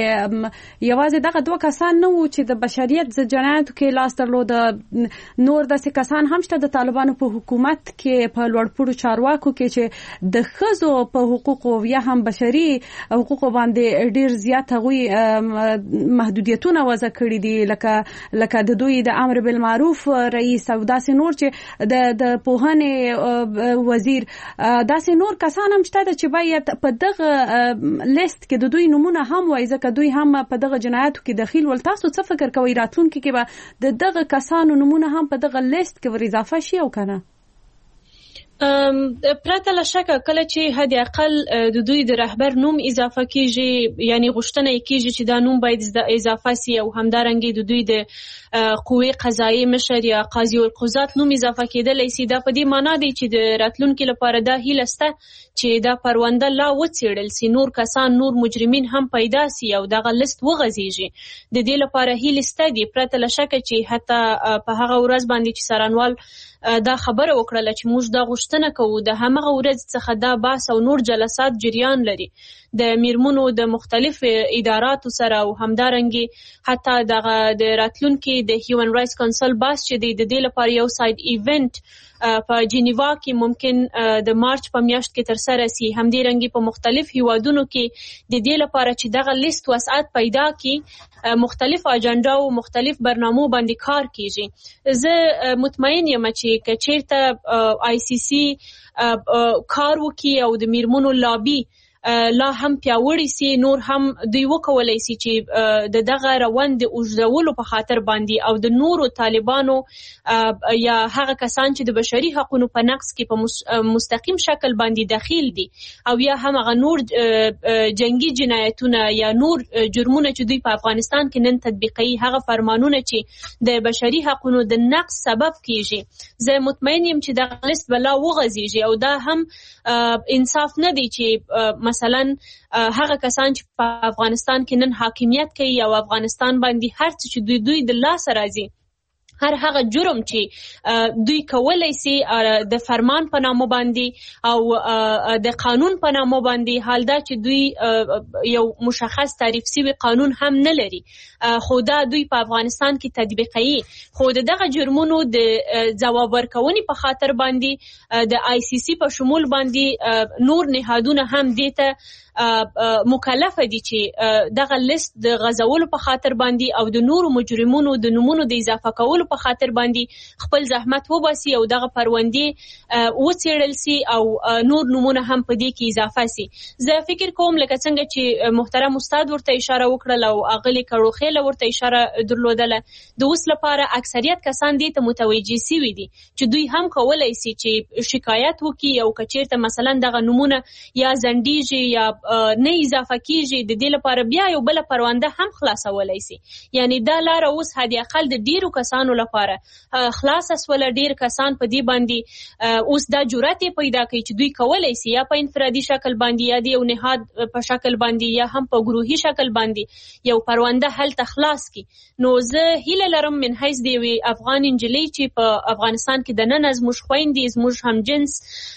چې یوازې دغه دوه کسان نه وو چې د بشریت د جنایتو کې لاس درلود نور داسې کسان هم شته د طالبانو په حکومت کې په لوړپوړو چارواکو کې چې د ښځو په حقوقو یا هم بشري حقوقو باندې ډیر زیات هغوی محدودیتونه وضع کړي دي لکه د دوی د امر بالمعروف رئیس او داسې نور چې د پوهنې وزیر داسې نور کسان هم شته چې باید په دغه لیست کې د دوی نمونه هم وایي ځکه دوی هم په دغه جنایتو کې دخیل ول تاسو څه فکر کوئ راتلونکي کې به د دغه کسانو نمونه هم په دغه لیست کې ور اضافه شي او کنه پرته له شکه کله چې حد اقل د دوی د رهبر نوم اضافه کیږي، یعنی غوښتنه کیږي چې دا نوم باید اضافه سي، او همدارنګه د دوی د قوې قضایي مشر یا قاضي القضات نوم اضافه کېدلی سي. دا په دې معنا دی چې د راتلونکي لپاره دا هیله سته چې دا پرونده لا وڅېړل سي، نور کسان، نور مجرمین هم پیدا سي او دغه لیست وغځېږي. د دې لپاره هیله سته دي، پرته له شکه چې حتی په هغه ورځ باندې چې څارنوال دا خبره وکړله چې موږ دا غوښتنه کوو، د همغه ورځ څخه دا بحث او نور جلسات جریان لري د میرمنو د مختلف اداراتو سره، او همدارنګه حتی دغه د راتلونکي د هیومن رایټس کونسل بحث چې د دې لپاره یو ساید ایونت په جنیوا کې ممکن د مارچ په میاشت کې تر سره سي. همدارنګه په مختلف هیوادونو کې د دې لپاره چې دغه لیست وسعت پیدا کړي مختلف اجنډا او مختلف برنامو باندې کار کیږي. زه مطمئن یم چې چیرته آی سی سی کار وکړي او د میرمنو لابي لا هم پیاوړی سي، نور هم دوی وکولای سي چې د دغه روند اوږدولو په خاطر باندې او د نورو طالبانو یا هغه کسان چې د بشري حقوقو په نقض کې په مستقیم شکل باندې دخیل دي او یا هم هغه نور جنگي جنایتونه یا نور جرمونه چې دوی په افغانستان کې نن تطبیقي، هغه فرمانونه چې د بشري حقوقو د نقض سبب کیږي. زه مطمئن یم چې دغه لیست بلا وغځیږي او دا هم انصاف نه دی چې مثلا هغه کسان چې په افغانستان کې نن حاکمیت کوي او افغانستان باندې هر څه چې دوی د لاس راځي، هر هغه جرم چې دوی کولای سي د فرمان په نامه باندې او د قانون په نامه باندې، حال دا چې دوی یو مشخص تعریف شوی قانون هم نه لري، خو دا دوی په افغانستان کې تطبیقي. خو دغه جرمونو د ځواب ورکونې په خاطر باندې د آی سی سی په شمول باندې نور نهادونه هم دیته مکلفه دي چې دغه لیست د غځولو په خاطر باندې او د نورو مجرمونو د نومونو د اضافه کولو په خاطر باندې خپل زحمت وباسي او دغه پروندې وڅېړل سي او نور نومونه هم په دې کې اضافه سي. زه فکر کوم لکه څنګه چې محترم استاد ورته اشاره وکړه او اغلی کړوخېله ورته اشاره درلودله، د اوس لپاره اکثریت کسان دې ته متوجي سوي دي چې دوی هم کولای سي چې شکایت وکړي او کچیرته مثلا دغه نومونه یا زندیږي یا نه اضافه کیږي، د دې لپاره بیا یو بل پرونده هم خلاصولای سي. یعنی دا لار اوس حد اقل د ډیرو کسانو لپاره خلاص اسول. ډیر کسان په دې باندې اوس دا جرأت پیدا کوي چې دوی کولای سي یا په انفرادي شکل باندې یا د یو نهاد په شکل باندې یا هم په ګروهي شکل باندې یو پرونده حل تخلاص کی. نو زه هیله لرم من حیث دی وی افغان انجلی چې په افغانستان کې د نن از مش خويندې زموږ هم جنس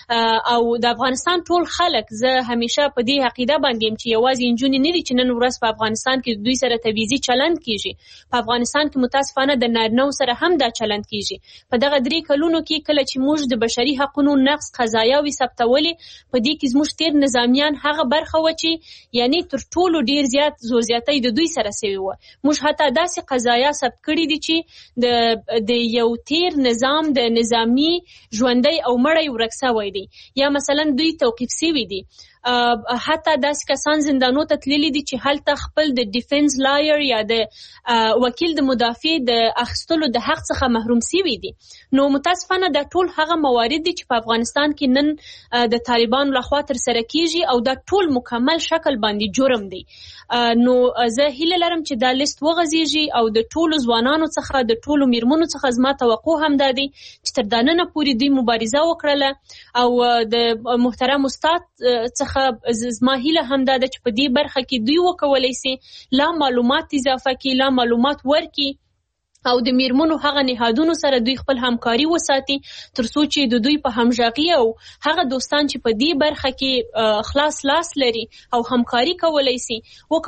او د افغانستان ټول خلک، زه همیشه په دې عقیده باندې چې یوازې انجونی نه دي چې نن ورځ په افغانستان کې دوی سره تبعیضي چلند کیږي، په افغانستان کې متاسفانه د نارینه‌و سره هم دا چلند کیږي. په دغه 3 کلونو کې کله چې موږ د بشري حقوقو نقض قضایاوي ثبتولې، په دې کې زموږ تیر نظامیان هغه برخه و چې یعنی تر ټولو ډیر زیات زور زیاتۍ د دوی سره سوي و. موږ حتی داسې قضایا ثبت کړي دي چې د یو تیر نظام د نظامی ژوندۍ او مړی ورک شوی دی یا مثلا دوی توقیف شوي دي. حتی داسې کسان زندانو ته تللي دي چې هلته خپل د ډیفنس لایر یا د وکیل د مدافع د اخیستلو د حق څخه محروم شوي دي. نو متاسفانه دا ټول هغه موارد دي چې په افغانستان کې نن د طالبانو لخوا تر سره کیږي او دا ټول مکمل شکل باندې جرم دی. نو زه هیله لرم چې دا لیست وغځیږي او د ټولو ځوانانو څخه د ټولو میرمنو څخه زما توقع هم دا دی چې تر دننه پورې دوی مبارزه وکړله او د محترم استاد څخه زما هیله هم دا ده چې په دې برخه کې دوی وکولای سي لا معلومات اضافه کړي، لا معلومات ورکړي او د میرمنو هغه نهادونو سره دوی خپل همکاري وساتي ترڅو چې د دوی په همغږي او هغه دوستان چې په دې برخه کې خلاص لاس لري او همکاري کولای سي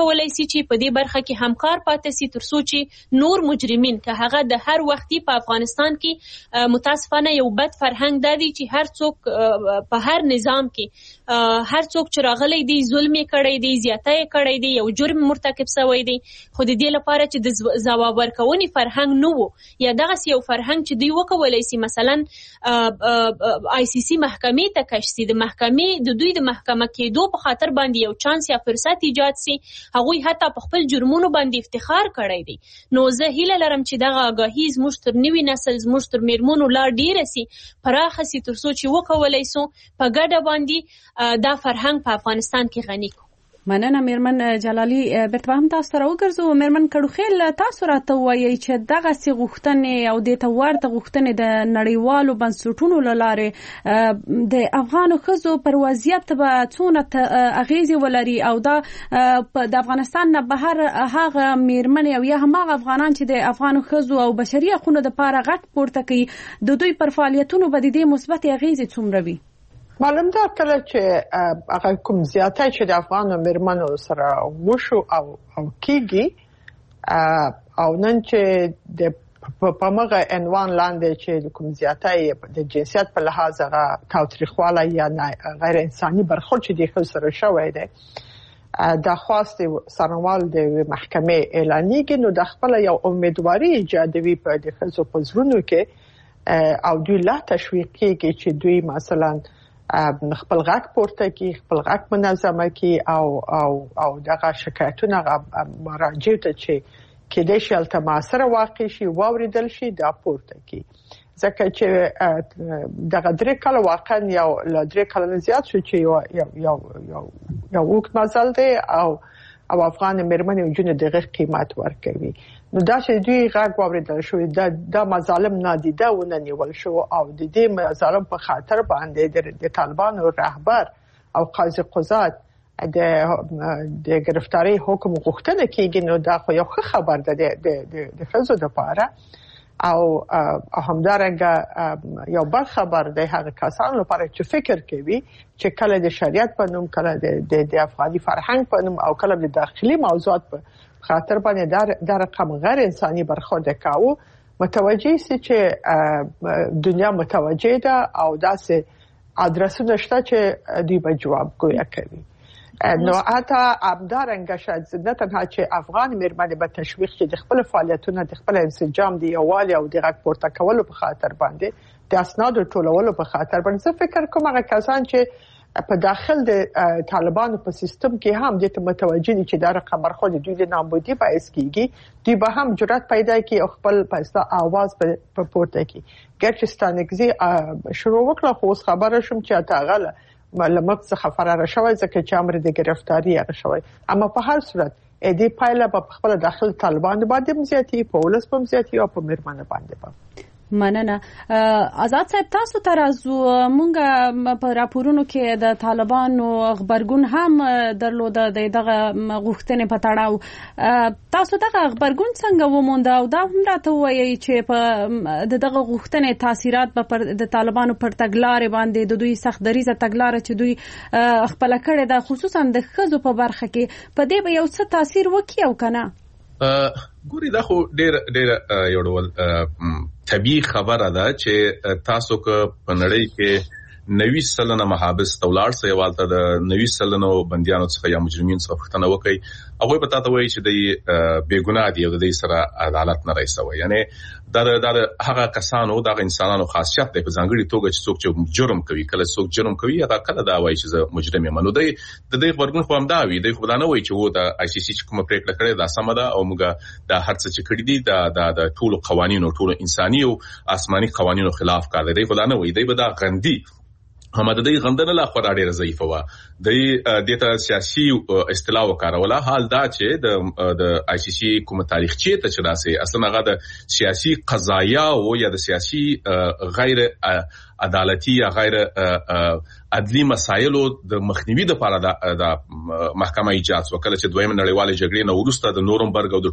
چې په دې برخه کې همکار پاتې سي ترڅو چې نور مجرمین که هغه د هر وختي په افغانستان کې متاسفانه یو بد فرهنګ دی چې هر څوک په هر نظام کې هر څوک چې راغلی دی ظلم کړی دی، زیاته کړی دی، یو جرم مرتکب شوی دی، خو د دې لپاره چې د ځواب ورکونې فرهنګ فرهنګ نه وو یا دغه یو فرهنګ چې دوی وکولای شي مثلا ICC محکمې ته کش سي د محکمې د دوی د محکمه کېدو په خاطر باندې یو چانس یا فرصت ایجاد سي هغوی حتی په خپل جرمونو باندې افتخار کړی دی. نو زه هیله لرم چې دغه آگاهي زموږ تر نوي نسل زموږ تر میرمنو لا ډیره سي پراخه سي ترڅو چې وکولای سو په ګډه باندې دا فرهنګ په افغانستان کې غني کړو. مننه میرمن جلالي. بیرته هم تاسو سره وګرځو. میرمن کډوخیل تاسو راته وایي چې دغه سی غوښتنې او د ورته غوښتنې د نړیوالو بنسټونو له لارې د افغانو ښځو پر وضعیت به څونه اغیزې ولري او دا د افغانستان نه بهر هغه میرمن او یا هماغه افغانان چې د افغانو ښځو او بشري حقوقو لپاره غټ پورته کوي د دوی پر فعالیتونو به د دې مثبت اغیزې څومره وي؟ معلوم ده کله چې هغه کوم زیاتې چې د افغانو میرمنو سره وشو او کیږي او نن چې د په مغه عنوان لاندې چې کوم زیاتې د جنسیت په لحاظ هغه تاوتریخواله یا غیر انساني برخورد چې د خپل سره شوی دی د خواست سرنوال د محکمې اعلانېږي نو د خپل یو امیدواري ایجادوي په د خپل پزرونو کې او دوی لا تشویق کیږي چې دوی مثلا خپل غږ پورته کی خپل غږ منظمه کی او دغه شکایتونه مراجع ته چې کله شي التماسره واقع شي واوریدل شي دا پورته کی ځکه چې دغه درې کله واقعا یو درې کله زیات شو چې یو وخت مازال دی او افغان میرمنې جون دغه قیمت ورکوي نو دا چې دوی غږ واوریدل شو دا مظالم نادیده ونیول شو او د دې مظالم په خاطر باندې د طالبانو رهبر او قاضي قضات د گرفتاری حکم غوښتنه کیږي نو دا خو یو خبر ده د خزو د پاره او همدارنګه یو بل خبر دی هغه کسانو لپاره چې فکر کوي چې کله د شریعت په نوم کله د افغاني فرهنګ په نوم او کله د داخلي موضوعات په خاطر باندې دا رقم غیر انساني برخورد کاوه متوجه سي چې دنیا متوجه ده او داسې ادرسونه شته چې دوی به جواب ګویا کوي نو حتی همدارنګه شاید نه تنها چې افغان میرمنې به تشویق چې د خپل فعالیتونو د خپل انسجام دی یووالي او د غږ پورته کولو په خاطر باندې د اسنادو ټولولو په خاطر باندې زه فکر کوم هغه کسان چې په داخل د طالبانو په سیستم کې هم د متوجه دي چې دا رقم برخورد دوی د نابودي باعث کیږي دوی به هم جرأت پیدا کوي او خپل پستا आवाज په پورته کوي ګرچې ستانګزي شروع وکړه خو اوس خبره شوم چې تاغله معلومات څخه فرار شوی ځکه چې امر د گرفتاری هغه شوی اما په هر صورت دې پایله په خپل داخل طالبان باندې مزياتي په ولس په مزياتي او په میرمنه باندې مننه. آزاد صاحب تاسو ته راځو. مونږ په راپورونو کې د طالبانو خبرګون هم درلود دغه غوښتنې په تړاو تاسو دغه خبرګون څنګه وموند او دا هم راته وایي چې په دغه غوښتنې تاثیرات په د طالبانو پر تګلارې باندې د دوی سخت دریزه تګلارې چې دوی خپل کړي د خصوصا د ښځو په برخه کې په دې به یو څه تاثیر وکړي او کنه ګوري دا خو ډېر یو ډول طبيعي خبره ده چې تاسو که په نړۍ کې 90 سلنه محابس تولاړ سي والته د 90 سلنه بنديانو څخه یا مجرمین څخه پښتنه وکي هغه په تاسو وایي چې د بیګناه دي او د دې سره عدالت نه راځي یعنی دا هغه کسانو دا انسانانو خاصیت دی په ځانګړي توګه چې څوک چې جرم کوي کله څوک جرم کوي هغه کله دا وایي چې زه مجرم یم نو د دې خبرګون خو هم دا وي د خو دا نه وایي چې و د ICC چې کومه پریکړه کړې دا سم ده او موږ دا هر څه چې کړی دي د ټولو قوانینو ټولو انساني او آسماني قوانینو خلاف کار دی خو دا نه وایي دی به دا غندي هم د دې غندنه لا خورا ډیره ضعیفه و د ته سیاسي اصطلاح وکړوله حال دا چې د ICC کوم تاریخچه ته چې راسي اصلا هغه د سیاسي قضایا او یا د سیاسي غیر عدالتي یا غیر عدلی مسایلو د مخنیوي لپاره د محکمه ایجاد وکړه چې دویم نړیواله جګړې نو وروسته د نورنبرګ او د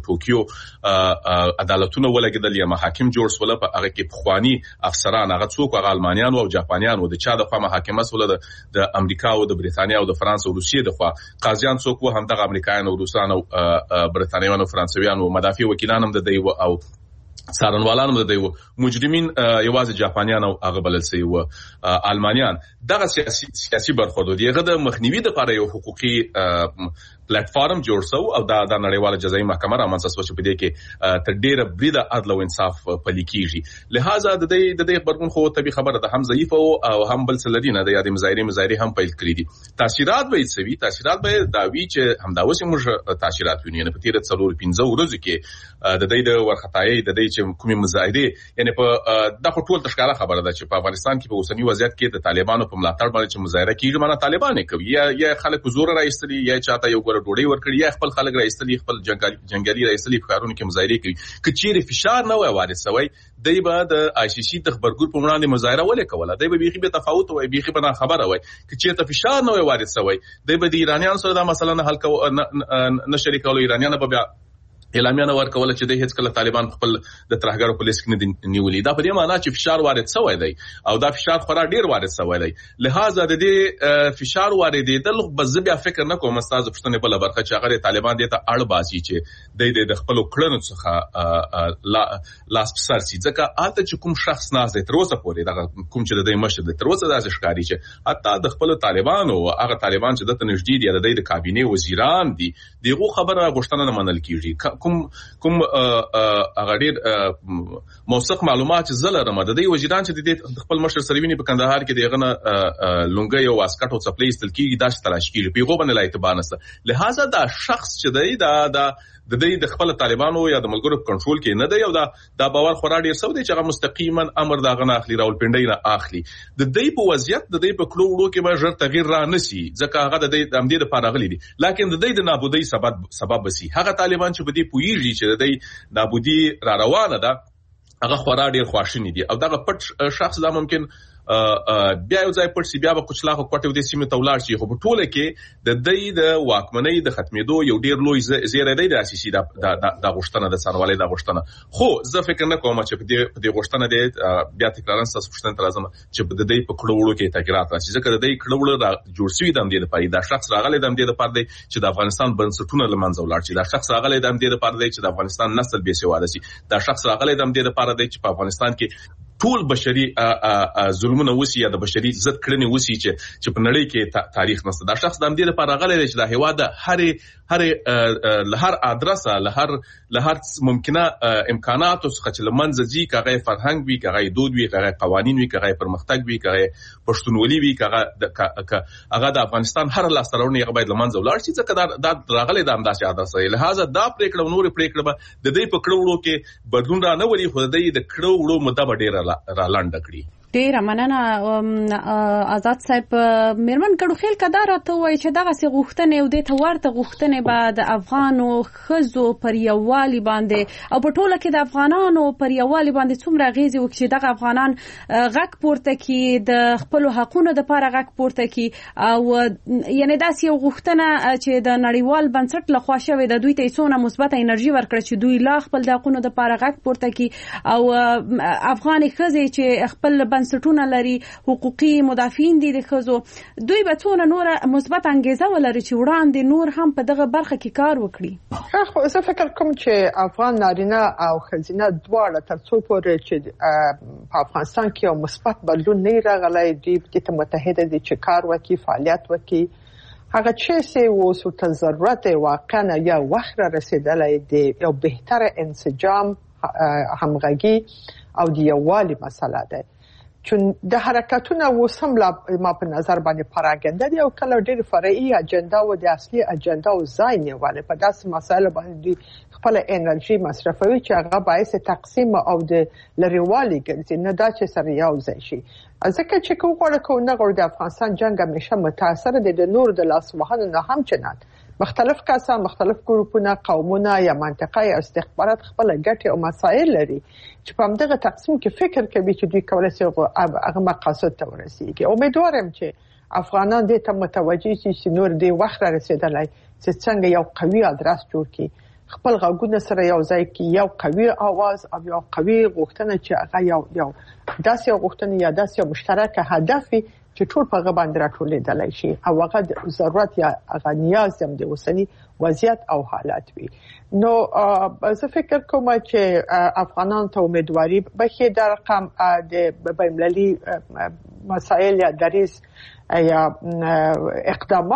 ټوکیو عدالتونو ولګیدل یا محاکم جوړ شول په هغه کې پخوانی افسران هغه څوک هغه المانیان او جاپانیان او د چا د خوا محاکمه سول د امریکا او د بریتانیا او د فرانس او روسیې د خوا قاضیان څوک هم د امریکایانو او روسانو بریتانیانو او فرانسویانو مدافع وکیلان هم د دی او څارنوالان هم د دی مجرمین یوازې جاپانیان او هغه بلل سي او المانیان دغه سیاسي برخورد دی هغه د مخنیوي لپاره یو حقوقي پلیټ فارم جوړ شو او دا نړیواله جزایي محکمه رامنځته شوه چې په دې کې تر ډیره بریده عدل او انصاف پلي کیږي. لہذا د دې خبرګون خو طبي خبره ده، هم ضعیف او هم بل څه لري نه د یادې مظاهرې هم پیل کړې دي. تاثیرات به څه تاثیرات به دا وی چې همدا اوس موږ تاثیرات وینو په تیر 4-5 ورځو کې د دې د ورختایي د دې چې کومې مظاهرې یعنی په د ټول تشکاله خبره ده چې په افغانستان کې په اوسنی وضعیت کې د طالبانو په ملاتړ باندې چې مظاهره کیږي معنی طالبان کوي یا خلک زور راایستلي یا چاته یو ډوډۍ ورکړي یا خپل خلک راایستلي خپل جنگالي راایستلي په کارونو کې مظاهره کوي. کچېره فشار نه وای وارد شوی دی به د آی سی سی د خبرګون په وړاندې مظاهره ولې کوله، دی به بیخي به تفاوت وای بیخي به خبره وای کچېره فشار نه وای وارد شوی دی به د ایرانیانو سره دا مسله نه حل نه شریکولو. ایرانیانو به اعلامیه نه ورکوله چې د هیڅ کله طالبان خپل د ترهګرو په لیست کې نه نیولي. دا په دې معنی چې فشار وارد شوی دی او دا فشار خورا ډیر وارد شوی دی. لہذا د دې فشار واردېدل به زه بیا فکر نه کوم استاد پښتنې بل برخه چې هغه طالبان دې ته اړ باسي چې د خپل کړنو څخه لاس سر سي ځکه اته چې کوم شخص ناز تر اوسه پورې دا کوم چې د دې مشر د تر اوسه داسې ښکاری چې حتی د خپل طالبانو هغه طالبان چې د نږدې دي د کابینه وزیران دي دغه خبره غوښتنه نه منل کیږي. کوم هغه ډیر موثق معلومات چې زلرم د دې وزیران چې د خپل مشر سروینی په کندهار کې دغه لونګي او واسکټ او څپلې استل کیږي داش تلاش کیږي پیغو باندې لایت بانسته. لہذا دا شخص چې دی د دې د خپل طالبانو یا د ملګرو په کنټرول کې نه دی او دا باور خورا ډیر سو دی چې هغه مستقیما امر دا غنه اخلي راولپنډي نه اخلي. د دې په وضعیت د دې په کلو وړو کې به ژر تغییر را نسی ځکه هغه د دې امدید لپاره غلي دي لکه د دې د نابودۍ سبب بسی هغه طالبان چې په دې پویږي چې د دې نابودي را روانه ده هغه خورا ډیر خواشنی دي او دا پټ شخص دا ممکن بیا یو ځای پټ سی بیا به کچلاخ کوټه د سیمه تولاړ شي خو په ټوله کې د دې د واکمنۍ د ختمېدو یو ډیر لوی زیری دی د اساسي د غوښتنه د څنوالې د غوښتنه. خو زه فکر نه کوم چې په دې غوښتنه دی بیا تکرارن تاسو پښتنه ترازم چې د دې په کړهوړو کې تغیرات راشي ځکه د دې کړهوړو جوړ شوی د دې لپاره دا شخص راغلی د دې لپاره دی چې د افغانستان بنسټونه لمنځه ولاړ شي. دا شخص راغلی د دې لپاره دی چې د افغانستان نسل بې سواده شي. دا شخص راغلی د دې لپاره دی چې په افغانستان کې ټول بشري ظلمونه وسی یا د بشري ضد کړنې وسی چې په نړۍ کې تاریخ نشته. دا شخص د دې لپاره غلې دی چې د هوا د هر ادرسه له هر ممکنه امکاناتو څخه چې لمنځه ځي کغه فرهنګ وي کغه دود وي کغه قوانين وي کغه پرمختګ وي کغه پښتونولي وي کغه د افغانستان هر لاسته یې باید لمنځه ولاړ شي ځکه دا راغلي د همداسې ادرسه. لہذا دا پریکړه نور پریکړه د دې په کړهوړو کې بدلون را نه ولي خو د دې د کړهوړو مدته ډیره را لاندې کړی. ډیره مننه آزاد صاحب. میرمن کډوخیل کدا راته وای چې دغه سي غوښتنې او د تورته غوښتنې بعد افغانو خزو پر یووالي باندې او په ټوله کې د افغانانو پر یووالي باندې څومره غیزي وکړي دغه افغانان غږ پورته کی د خپل حقوقو د لپاره غږ پورته کی او یعنی دا سي غوښتنه چې د نړیوال بنسټ لخوا شوې د دوی ته څونه مثبت انرژي ورکړي چې دوی لا خپل د حقوقو د لپاره غږ پورته کی او افغاني خزي چې خپل بنسټونه لري حقوقي مدافعین دي د خزو دوی به څونه نور مثبت انګیزه ولري چې وړاندې نور هم په دغه برخه کې کار وکړي. خو زه فکر کوم چې افغان نارینه او ښځینه دواړه تر څو پورې چې په افغانستان کې یو مثبت بدلون نه راغلی دوی ته متحده دي چې کار وکړي فعالیت وکړي هغه چې اوس ورته ضرورت واقعا یا وخت را رسیدلی دی یو بهتر انسجام همغږي او د یووالي مسله ده چون د حرکتونه وسم ما په نظر باندې پراګنده دی او کله ډېر فرعي اجنډا او د اصلي اجنډا او ځای نیول په داسې مسایلو باندې خپل انرژي مصرفوي چې هغه باعث تقسیم او د لریوالي ګرځي نه دا چې سره یو ځای شي. ځکه چې کوم نه غوړ د افغانستان جنگ همیشه متاثر دي د نور د لاس وهنې نه هم چنان مختلف کسان مختلف ګروپونه قومونه یا منطقه یا استخبارات خپل ګټې او مسایل لري چې په همدغه تقسیم کې فکر کوي چې دوی کولای شي هغه مقاصد ته ورسیږي. امیدوارم چې افغانان دې ته متوجي شي چې نور دې وخت را رسیدلی چې څنګه یو قوي ادرس جوړ کړي خپل غوږونه سره یو ځای کې یو قوي आवाज او یو قوي غوښتنه چې هغه یو داسې غوښتنه یا داسې مشترک هدف چې ټول په غو باندې راټولېدلای شي او هغه ضرورت یا هغه نیاز هم د اوسنی وضعیت او حالات وي. نو زه فکر کوم چې افغانان ته امیدواري به د رقم د بین‌المللي مسایل یا دریز یا اقدامات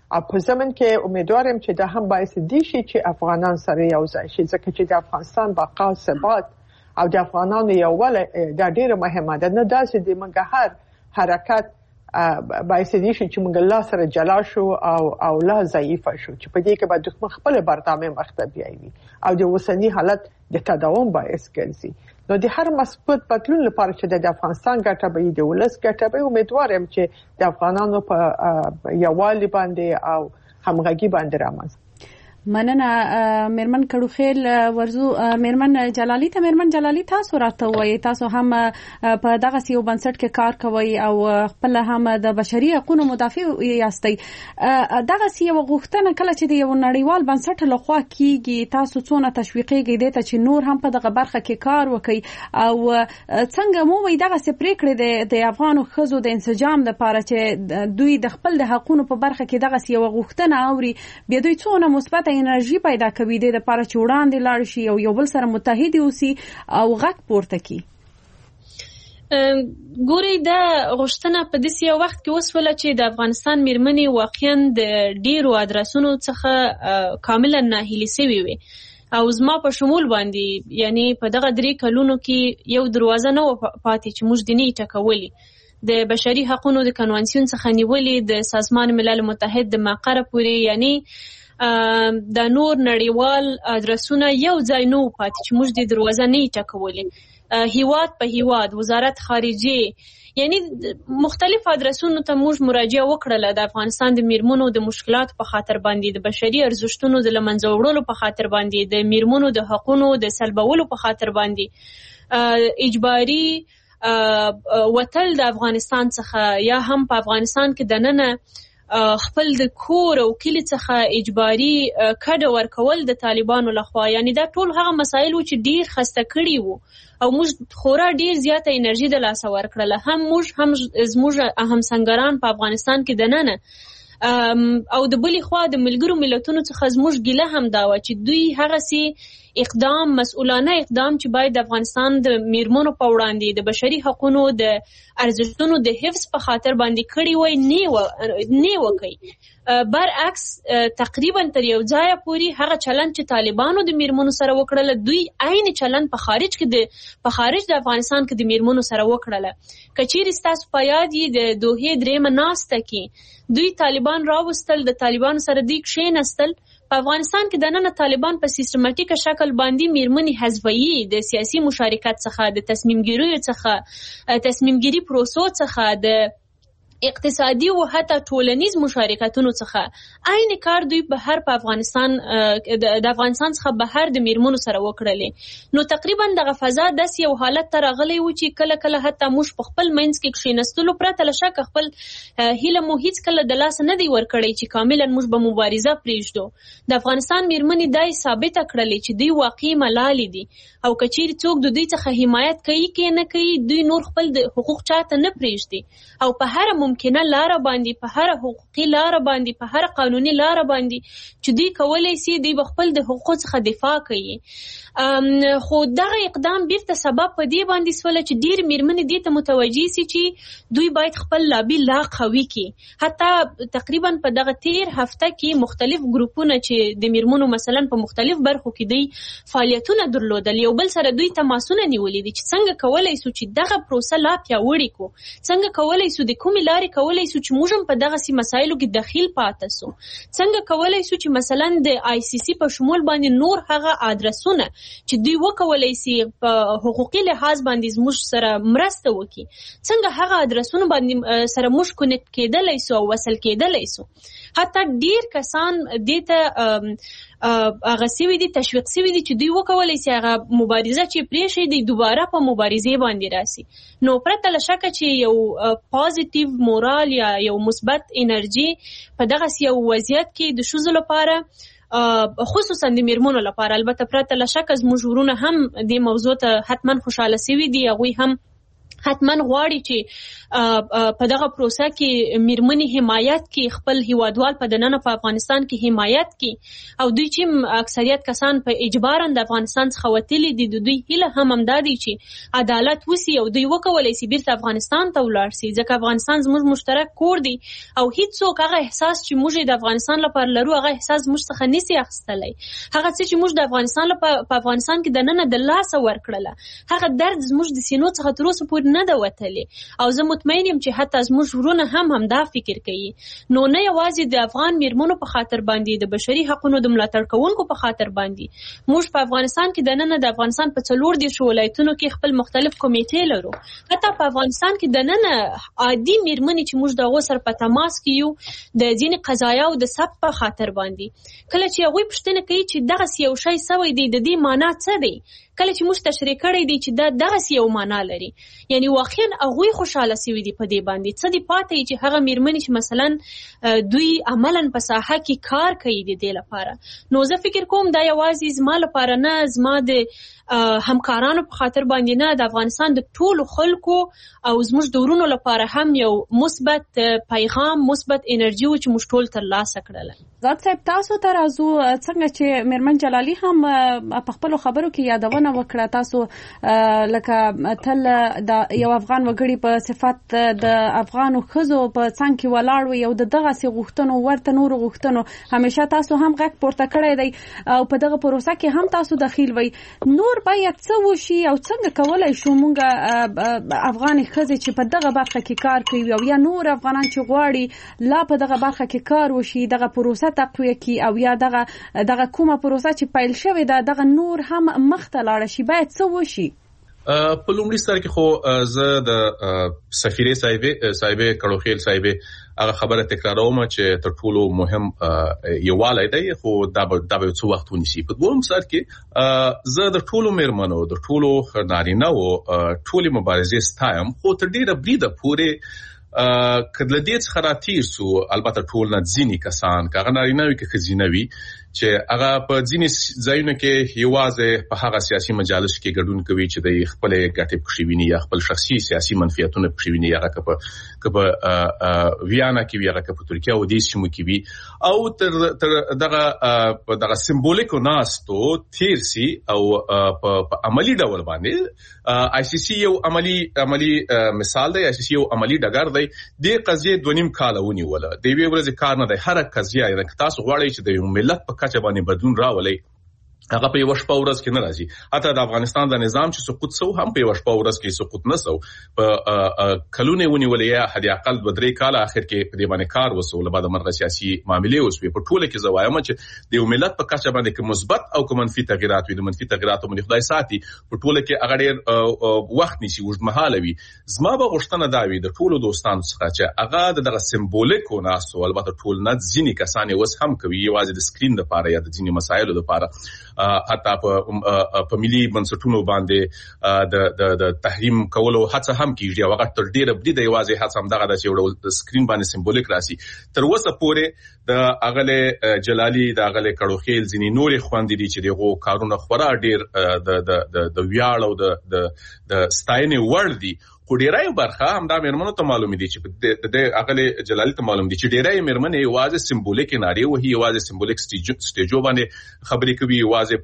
او په ځمن کې امیدوارم چې دا هم باعث دي چې افغانان سره یو ځای شي، ځکه چې د افغانستان بقا او ثبات او د افغانانو یووالی دا ډیره مهمه ده. نه داسې د موږ هر حرکت باعث دي چې موږ لا سره جلا شو او لا ضعیف شو، چې په دې کې به دښمن خپل برنامه مخته بیایي او د اوسنی حالت د تداوم باعث ګرځي. نو د هر مثبت بدلون لپاره چې د افغانستان ګټه به د ولس ګټه به، امیدوارم چې د افغانانو په یووالي باندې او همغږي باندې رامنځته. مننه میرمن کړوخیل ورزو. میرمن جلالي تاسو راته وایي تاسو هم په دغه یو بنسټ کې کار کوي او خپل هم د بشري حقوقو مدافع یاستئ. دغه یو غوښتنه کله چې د یو نړیوال بنسټ لخوا کیږي تاسو څونه تشویقيږئ د ته چې نور هم په دغه برخه کې کار وکړي او څنګه مو وایي دغه پریکړې د افغانو ښځو د انسجام لپاره چې دوی د خپل د حقوقو په برخه کې دغه یو غوښتنه اوري بیا دوی څونه مثبت انرژي پیدا کوي د لپاره چې وړاندې لاړ شي او یو بل سره متحد اوسي او غږ پورته کړي؟ ګوري دا غوښتنه په داسې یو وخت کې وسوله چې د افغانستان میرمنې واقعا د ډیرو ادرسونو څخه کاملا ناهیلې شوې وي او زما په شمول باندې یعنی په دغه 3 کلونو کې یو دروازه نه پاتې چې موږ دیني ټکولې د بشري حقوقو د کنوانسیون څخه نیولې د سازمان ملل متحد د مقر پورې یعنی د نور نړیوال ادرسونه یو ځای نو پاتې چې موږ د دروازه نه ټکولې. هیواد په هیواد وزارت خارجه یعنی مختلف ادرسونو ته موږ مراجعه وکړه د افغانستان د میرمنو د مشکلات په خاطر باندې، د بشري ارزښتونو د لمنځه وړلو په خاطر باندې، د میرمنو د حقوقو د سلبولو په خاطر باندې، اجباري وتل د افغانستان څخه یا هم په افغانستان کې دننه خپل د کور او کلی څخه اجباري کډه ورکول د طالبانو لخوا، یعنی دا ټول هغه مسایل چې ډیر خسته کړي وو او موږ خورا ډیر زیاته انرژي د لاسه ورکړله. هم موږ هم زموږ اهم سنگران په افغانستان کې دننه او د بلې خوا د ملګرو ملتونو څخه زموږ ګیله هم دا و چې دوی هغه سي اقدام مسؤلانه اقدام چې باید د افغانستان د میرمنو په وړاندې د بشري حقوقو د ارزښتونو د حفظ په خاطر باندې کړی وای نه وکي. برعکس تقریبا تر یو ځای پوري هغه چلند چې طالبانو د میرمنو سره وکړل دوی عین چلند په خارج د افغانستان کې د میرمنو سره وکړل. کچیر تاسو په یاد یې د دوه درېمه ناسته کې دوی طالبان راوستل، د طالبانو سره دی کښینستل. په افغانستان کې دننه طالبان په سیستماتیک شکل باندې میرمنې حذفوي د سیاسي مشارکت څخه، د تصمیمګیری پروسو څخه، د اقتصادي او حتی ټولنیز مشارکتونو څخه. عین کار دوی بهر په افغانستان د افغانستان څخه بهر د میرمنو سره وکړلې. نو تقریبا دغه فضا داسې یو حالت ته راغلی و چې کله کله حتی موږ په خپل منځ کې کښینستلو پرته له شکه خپل هیله مو هیڅ کله د لاسه نه دی ورکړی چې کاملا موږ به مبارزه پرېږدو. د افغانستان میرمنې دای ثابته کړلې چې دوی واقعي ملالې دي او کچیر څوک د دوی څخه حمایت کوي کې نه کوي دوی نور خپل د حقوق چاته نه پرېږدي او په هر ممکنه لار باندې، په هر حقوقي لار باندې، په هر قانوني لار باندې چې دوی کولای شي دوی خپل د حقوقو څخه دفاع کوي. خو دغه اقدام بیرته سبب په دې باندې سوله چې ډیر میرمنې دې ته متوجي سي چې دوی باید خپل لابي لا قوي کړي. حتی تقریبا په دغه تیر هفته کې مختلف ګروپونه چې د میرمنو مثلا په مختلف برخو کې دوی فعالیتونه درلودل، یو بل سره دوی تماسونه نیولې دي چې څنګه کولای شو چې دغه پروسه لا پیاوړې کو، څنګه کولای شو د کومې لارې کولای شو چې موږ په دغه سي مسایلو کې دخیل پاتې سو، څنګه کولای شو چې مثلا د آی سی سی په شمول باندې نور هغه ادرسونه چې دوی وکولای شي په حقوقي لحاظ باندې زموږ سره مرسته وکړي، څنګه هغه ادرسونه باندې سره موږ کونیکټ کېدلای سو او وصل کېدلای سو. حتی ډیر کسان دته هغه سوي دي تشویق سوي دي چې دوی وکولای شي هغه مبارزه چې پریښي دي دوباره په مبارزه باندې راسي. نو پرته له شکه چې یو پوزټیو مورال یا یو مثبت انرژي په دغه یو وضعیت کې د شوزو لپاره خصوصا د میرمنو لپاره، البته پرته له شکه زموږ ورونه هم د موضوع ته حتما خوشاله سوي دي، هغوی هم حتماً غواړي چې په دغه پروسه کې میرمنې حمایت کې خپل هیوادوال په دننه په افغانستان کې حمایت کې او دوی چې اکثریت کسان په اجباراً د افغانستان څخه وتلي دي د دوی هیله هم همدا دی چې عدالت وسی او دوی وکولای شي بیرته افغانستان ته ولاړ شي ځکه افغانستان زموږ مشترک کور دی او هیڅوک هغه احساس چې موږ د افغانستان لپاره لرو هغه احساس موږ څخه نسی اخیستلی هغه څه چې موږ د افغانستان لپاره په افغانستان کې دننه د لاسه ورکړله هغه درد زموږ د سینو څخه تر اوسه پورې نه ده وتلی او زه مطمئن یم چې حتی زموږ ورونه هم دا فکر کوي نو نه یوازې د افغان میرمنو په خاطر باندې د بشري حقوقو د ملاتړ کوونکو په خاطر باندې موږ په افغانستان کې دننه د افغانستان په 14 ولایتونو کې خپل مختلف کمیټې لرو حتی په افغانستان کې دننه عادي میرمنې چې موږ دغه سره په تماس کې یو د ځینې قضایا او د ثبت په خاطر باندې کله چې هغوی پوښتنه کوي چې دغه یو شی سوی دی د دې معنا څه دی کله چې موږ تشریح کړی دی چې دا دغه یو معنا لري یعنی واقعا هغوی خوشاله شوي دي په دې باندې څه دی پاتې چې هغه میرمنې چې مثلا دوی عملاً په ساحه کې کار کوي د دې لپاره نو زه فکر کوم دا یوازې زما لپاره نه زما د همکارانو په خاطر باندې نه د افغانستان د ټولو خلکو او زموږ د ورونو لپاره هم یو مثبت پیغام مثبت انرژي چې موږ ټول ترلاسه کړله زاد صاحب تاسو ته راځو څنګه چې میرمن جلالي هم په خپلو خبرو کې یادونه وکړه تاسو لکه تل د یو افغان وګړي په صفت د افغانو ښځو په څنګ کې ولاړ وي او د دغسې غوښتنو ورته نورو غوښتنو همیشه تاسو هم غږ پورته کړی دی او په دغه پروسه کې هم تاسو دخیل وئ نور باید څه وشي او څنګه کولی شو موږ افغانې ښځې چې په دغه برخه کې کار کوي او یا نور افغانان چې غواړي لا په دغه برخه کې کار وشي دغه پروسه تقویه کړي او یا دغه کومه پروسه چې پیل شوې ده دغه نور هم مخته لاړه شي باید څه وشي په لومړي سر کې خو زه د سفیرې صاحبې کړوخیل صاحبې هغه خبره تکراروم چې تر ټولو مهم یووالی دی خو دا به څه وخت ونیسي په دویم سر کې زه د ټولو میرمنو د ټولو نارینه‌و ټولې مبارزې ستایم خو تر ډېره بریده پورې کله دې څخه راتیر سو البته ټول نه ځینی کسان کاغه نارینه وي که ښځینه وي چې هغه په ځینې ځایونو کې یوازې په هغه سیاسي مجالس کې ګډون کوي چې د خپل ګټې پکښې ویني یا خپل شخصي سیاسي منفعتونه پکښې ویني هغه که په ویانا کې وي هغه که په ترکیه او دې سیمو کې وي او تر دغه سمبولیکو ناستو تیر سي او په عملی ډول باندې آی سی سی یو عملی مثال دی آی سی سی یو عملی ډګر دی د قضیه 2.5 کال ونیوله د یوې ورځې کار نه دی هر قضیه یعنی تاسو غواړئ چې د یو ملت په کچه باندې بدلون راولي هغه په یو شپه ورځ کې نه راځي حتی د افغانستان د نظام چې سقوط سو هم په یو شپه ورځ کې سقوط نه سو په کلونه ونیولې یا حد اقل 2-3 کال اخر کې په دې باندې کار وسو له بعد مرغه سیاسي معاملې اوس په ټوله کې زوایم چې د یو ملت په کچه باندې کې مثبت او منفي تغیرات وي د منفي تغیراتو باندې خدای ساتي په ټوله کې هغه ډېر وخت نشي وژمحاله وي زما به غوښتنه دا وي د ټولو دوستانو څخه چې هغه دغه سمبولیکو ناسو البته ټول نه ځینی کسان اوس هم کوي یوازې د سکرین لپاره یا د ځینی مسایلو لپاره حتی په ملي بنسټونو باندې د تحریم کولو هڅه هم کیږي او هغه تر ډیره بده یوازې هڅه هم دغه د سکرین باندې سمبولیک راسي تر اوسه پورې د اغله جلالی د اغله کړوخیل ځینی نورې خوندې دي چې دغه کارونه خورا ډیر د ویاړ او د ستاینې وړ دي خو ډیرای برخه هم دا میرمنو ته معلوم دي چې د اغله جلالی ته معلوم دي چې ډیرای میرمنې یوازې سمبولیک ناری وهي یوازې سمبولیک سټیجو باندې خبرې کوي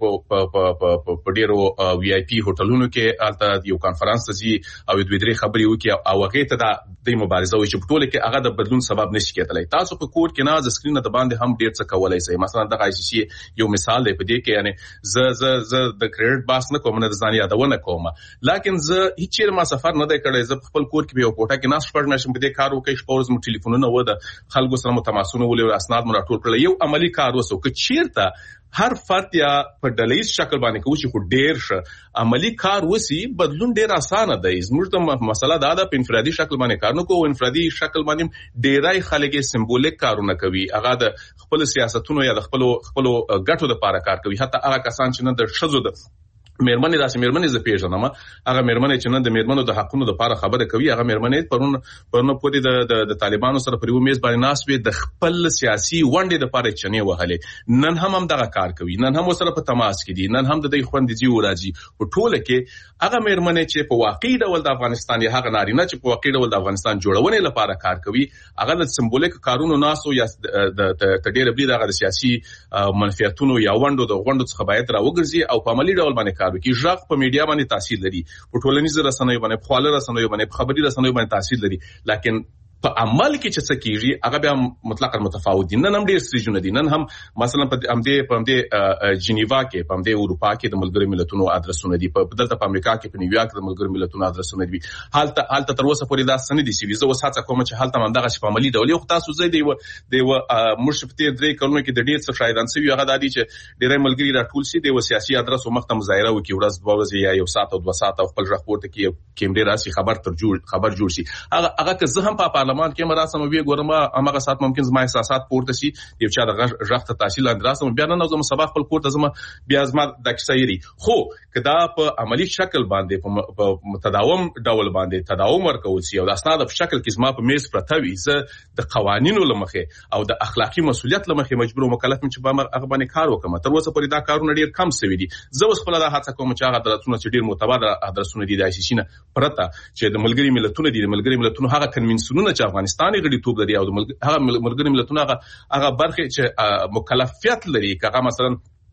یوازې په ډیرو وی آی پی هوټلونو کې البته یو کانفرنس ته ځي او د دوی خبرې وکي او هغه ته د مبارزه وي چې ټول کې هغه د بدلون سبب نشي کېدلی تاسو په کوډ کې نه ز سکرین ته باندې هم ډیر څه کولای شئ مثلا د آی سی سی یو مثال دی په دې کې یعنی ز د کریډټ باس نه کوم نه د ځان یادونه کوم لکه ز هیڅ ما سفر نه دی کړی ز خپل کور کې یو کوټه کې ناس شپږ نشم په دې کار وکړي شپږ ورځې مو ټلیفونونه و د خلکو سره متماسونه ولې اسناد مو راټول کړل یو عملی کار وسو که چیرته هر فرد یا په ډلهیز شکل باندې کوشي خو ډیر شه عملی کار وسی بدلون ډیر اسانه دی زموږ ته مسله دا ده په انفرادي شکل باندې کار نه کوو انفرادي شکل باندې ډیرای خلک سمبولیک کارونه کوي هغه د خپل سیاستونو یا د خپل ګټو لپاره کار کوي حتی هغه کسان چې نه د شذو د مېرمنې داسې مېرمنې زه پیژنم هغه مېرمنې چې نن د مېرمنو د حقونو لپاره خبره کوي هغه مېرمنې پرونه پورې د طالبانو سره پر یو میز باندې ناست وي د خپل سیاسي ونډې لپاره چنې وهلې نن هم دغه کار کوي نن هم سره په تماس کې دي نن هم د دوی خوندې او راځي په ټوله کې هغه مېرمنې چې په واقعي ډول د افغانستان یا هغه نارینه چې په واقعي ډول د افغانستان جوړونې لپاره کار کوي هغه د سمبولیک کارونو ناسو یا د ډېر بلی دغه سیاسي منفعتونو یا ونډو د غونډو څخه باید راوګرځي او په عملی ډول باندې کار وکړي ژغ په میډیا باندې تاثیر لري په ټولنیزو رسنیو باندې په خواله رسنیو باندې په خبري رسنیو باندې تاثیر لري لیکن په عمل کې چې څه کیږي هغه بیا مطلقاً متفاوت دي نن هم ډېر سټریجونه دي نن هم مثلا په همدې جنیوا کې په همدې اروپا کې د ملګرو ملتونو ادرسونه دي په دلته په امریکا کې په نیویارک د ملګرو ملتونو ادرسونه دي حالت تر اوسه پورې دا سند دي چې زه وساته کوم چې حالت مندغه په عملی ډول یو تاسو زه دی مرشفتي درې کلونو کې د ډېر څه شایدان سوي هغه د دې چې ډېر ملګری راټول شي د سیاسي ادرس او مخته مظاهره وکړي ورځ دوه ورځې یا یو ساعت او 2 ساعت خپل راپورټ کې کیمرې راسي خبر جوړ شي هغه که زه هم په پارلمان کې مراسم وی ګورم هغه سات ممکن زما احساسات پورته شي یو چا د ژغ ته تحصیل اندراسم بیا نه زما سبا خپل پورته زما بیا زما د کسایری خو کدا په عملی شکل باندې په متداوم ډول باندې تداوم ورکول شي او د اسناد په شکل کې زما په میز پرته وي زه د قوانینو لمخه او د اخلاقی مسولیت لمخه مجبور او مکلف چې به هغه باندې کار وکم تر اوسه پرې دا کارونه ډیر کم سوي دي زه اوس خپل دا هڅه کوم چې هغه درسونه چې ډیر معتبر ادرسونه دي د آیسیسي نه پرته چې د ملګری ملتونو دي د ملګری ملتونو هغه کنوینسیونونه چې افغانستان غړي توپ لري او هغه ملګری ملتونه هغه برخه چې مکلفیت لري هغه مثلا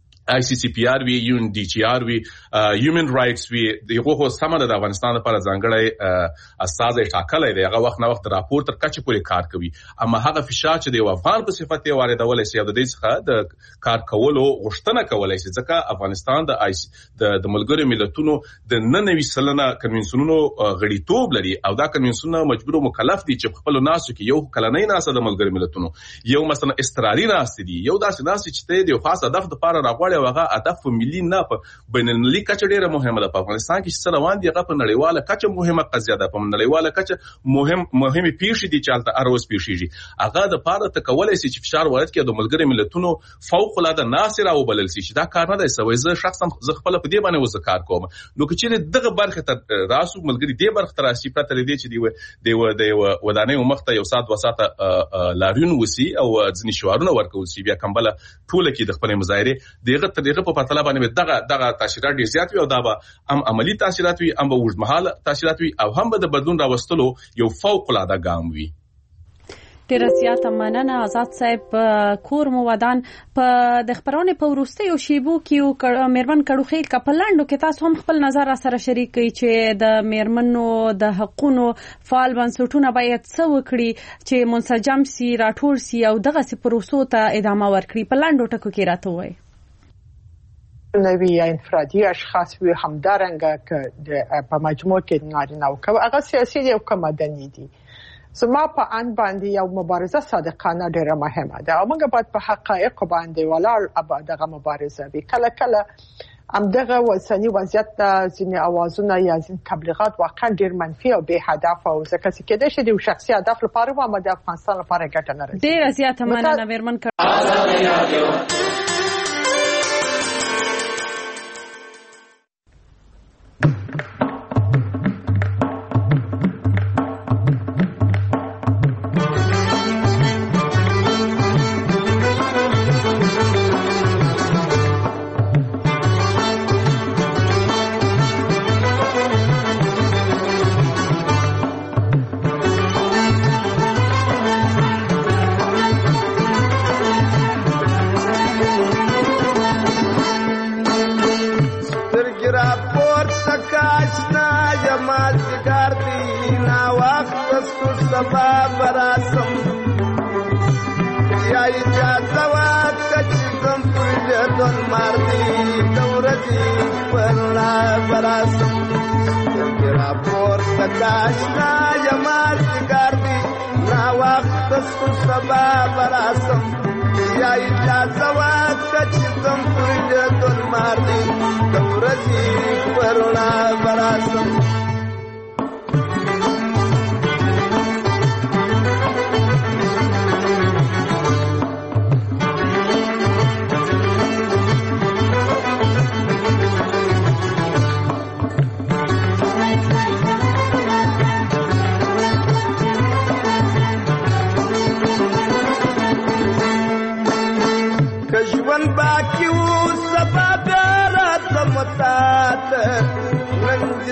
ICCPR وی UNDCR وی هیومن رائټس وی دغه سمره د افغانستان لپاره ځانګړی استاد ټاکلې دی هغه وخت نه وخت راپور تر کچې پورې کار کوي اما هغه فشار چې د افغان په صفت یې واردول شي د دې څخه د کار کولو غوښتنه کولای شي ځکه افغانستان د ملګرو ملتونو د 99 کنوینسیونونو غړیتوب لري او دا کنوینسیونونه مجبور او مکلف دي چې خپل ناسو کې یو کلنۍ ناسه د ملګرو ملتونو یو مثلا استراري ناسه دي یو داسې ناسه چې د خاص هدف لپاره راغړي هغه هدف ملي نه په بین المللي کچه ډیره مهمه ده په افغانستان کې څه روان دي هغه په نړیواله کچه مهمه قضیه ده په نړیواله کچه مهمه پیښې دي چې البته اروس پیښیږي هغه د پاره تکولای شي چې فشار وارد کړي د ملګرو ملتونو فوق العاده ناصر او بلل شي دا کار نه دی سوي زه شخصا خپل په دې باندې وزکار کوم نو چې دغه برخه ته راسو ملګری دې برخه ته راسي پته لري چې دی ودانې مخته یو سات وساته لاریون وسی او ځنی شوارونه ورکول شي بیا کمبله ټوله کې د خپل مظاهره دغه په پتله باندې دغه تاثیرات ډیر زیات وي او دا به هم عملی تاثیرات وي هم به اوږدمهاله تاثیرات وي او هم به د بدلون راوستلو یو فوق العاده ګام وي ډیره زیاته مننه آزاد صاحب کور مو ودان په د خبرونه په وروستیو شیبو کې مېرمن کډوخیل کپلانډو کې تاسو هم خپل نظر سره شریک کړئ چې د مېرمنو د حقوقو فعال بنسټونه باید څه وکړي چې منسجم سي راټول سي او دغه سي پروسو ته ادامه ورکړي په لاندو ټکو کې راته وایي نوی یا انفرادی اشخاص وی همدارنګه که په مجموع کې نارینه او که هغه سیاسي دي او که مدني دي زما په ان باندې یو مبارزه صادقانه ډیره مهمه ده او موږ باید په حقایق باندې ولاړ دغه مبارزه وی کله همدغه وسنی وضعیت ځینې اوازونه یا ځینې تبلیغات واقعا ډیر منفي او بې هدف او ځکه چې کېدای شي د شخصي هدف لپاره و اما د افغانستان لپاره ګټه نه رسي ډیره زیاته مننه مېرمن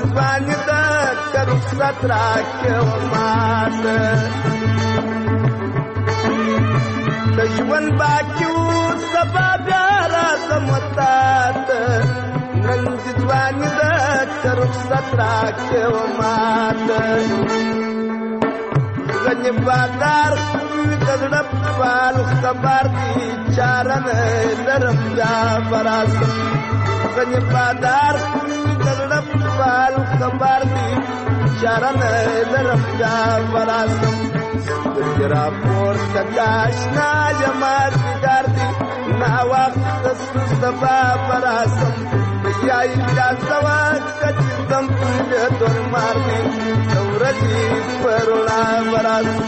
ځواني ده که رخصت راکړې وماته د ژوند باقي اوس سبا بیا راځم تاته نن دې ځواني ده که رخصت راکړې وماته غني بادار د زړه پال خبر دي چارن درم جا براسم غني بادار د زړه پال خبر دي چارن درم جا براسم ګرا پور تکاشنا جماعت ګرځي نا وخت سبا براسم یا اجازه وکړم په دور مارني ورځي پرولا براسم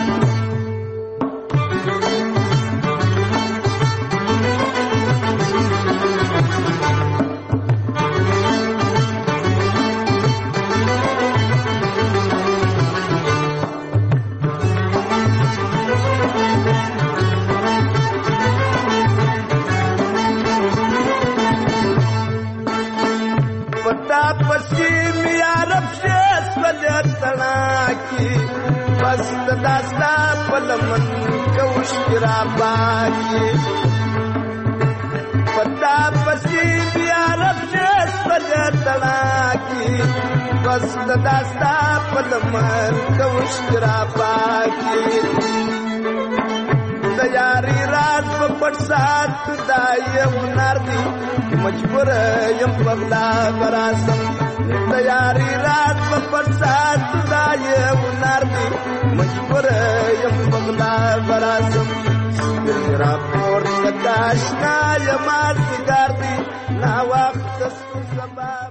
بس داستا پلمن کوش کرا باکی پتا پسی بیا رفش پلتنا کی بس داستا پلمن کوش کرا باکی دیاری راز پپٹ ساتھ دائی ونار دی مجبور یم پغلا براسم دیاری رات پپٹ ساتھ دائی ونار دی مجبور یم پغلا براسم میرا پور تکاشنا یمات گار دی نا وقت سبا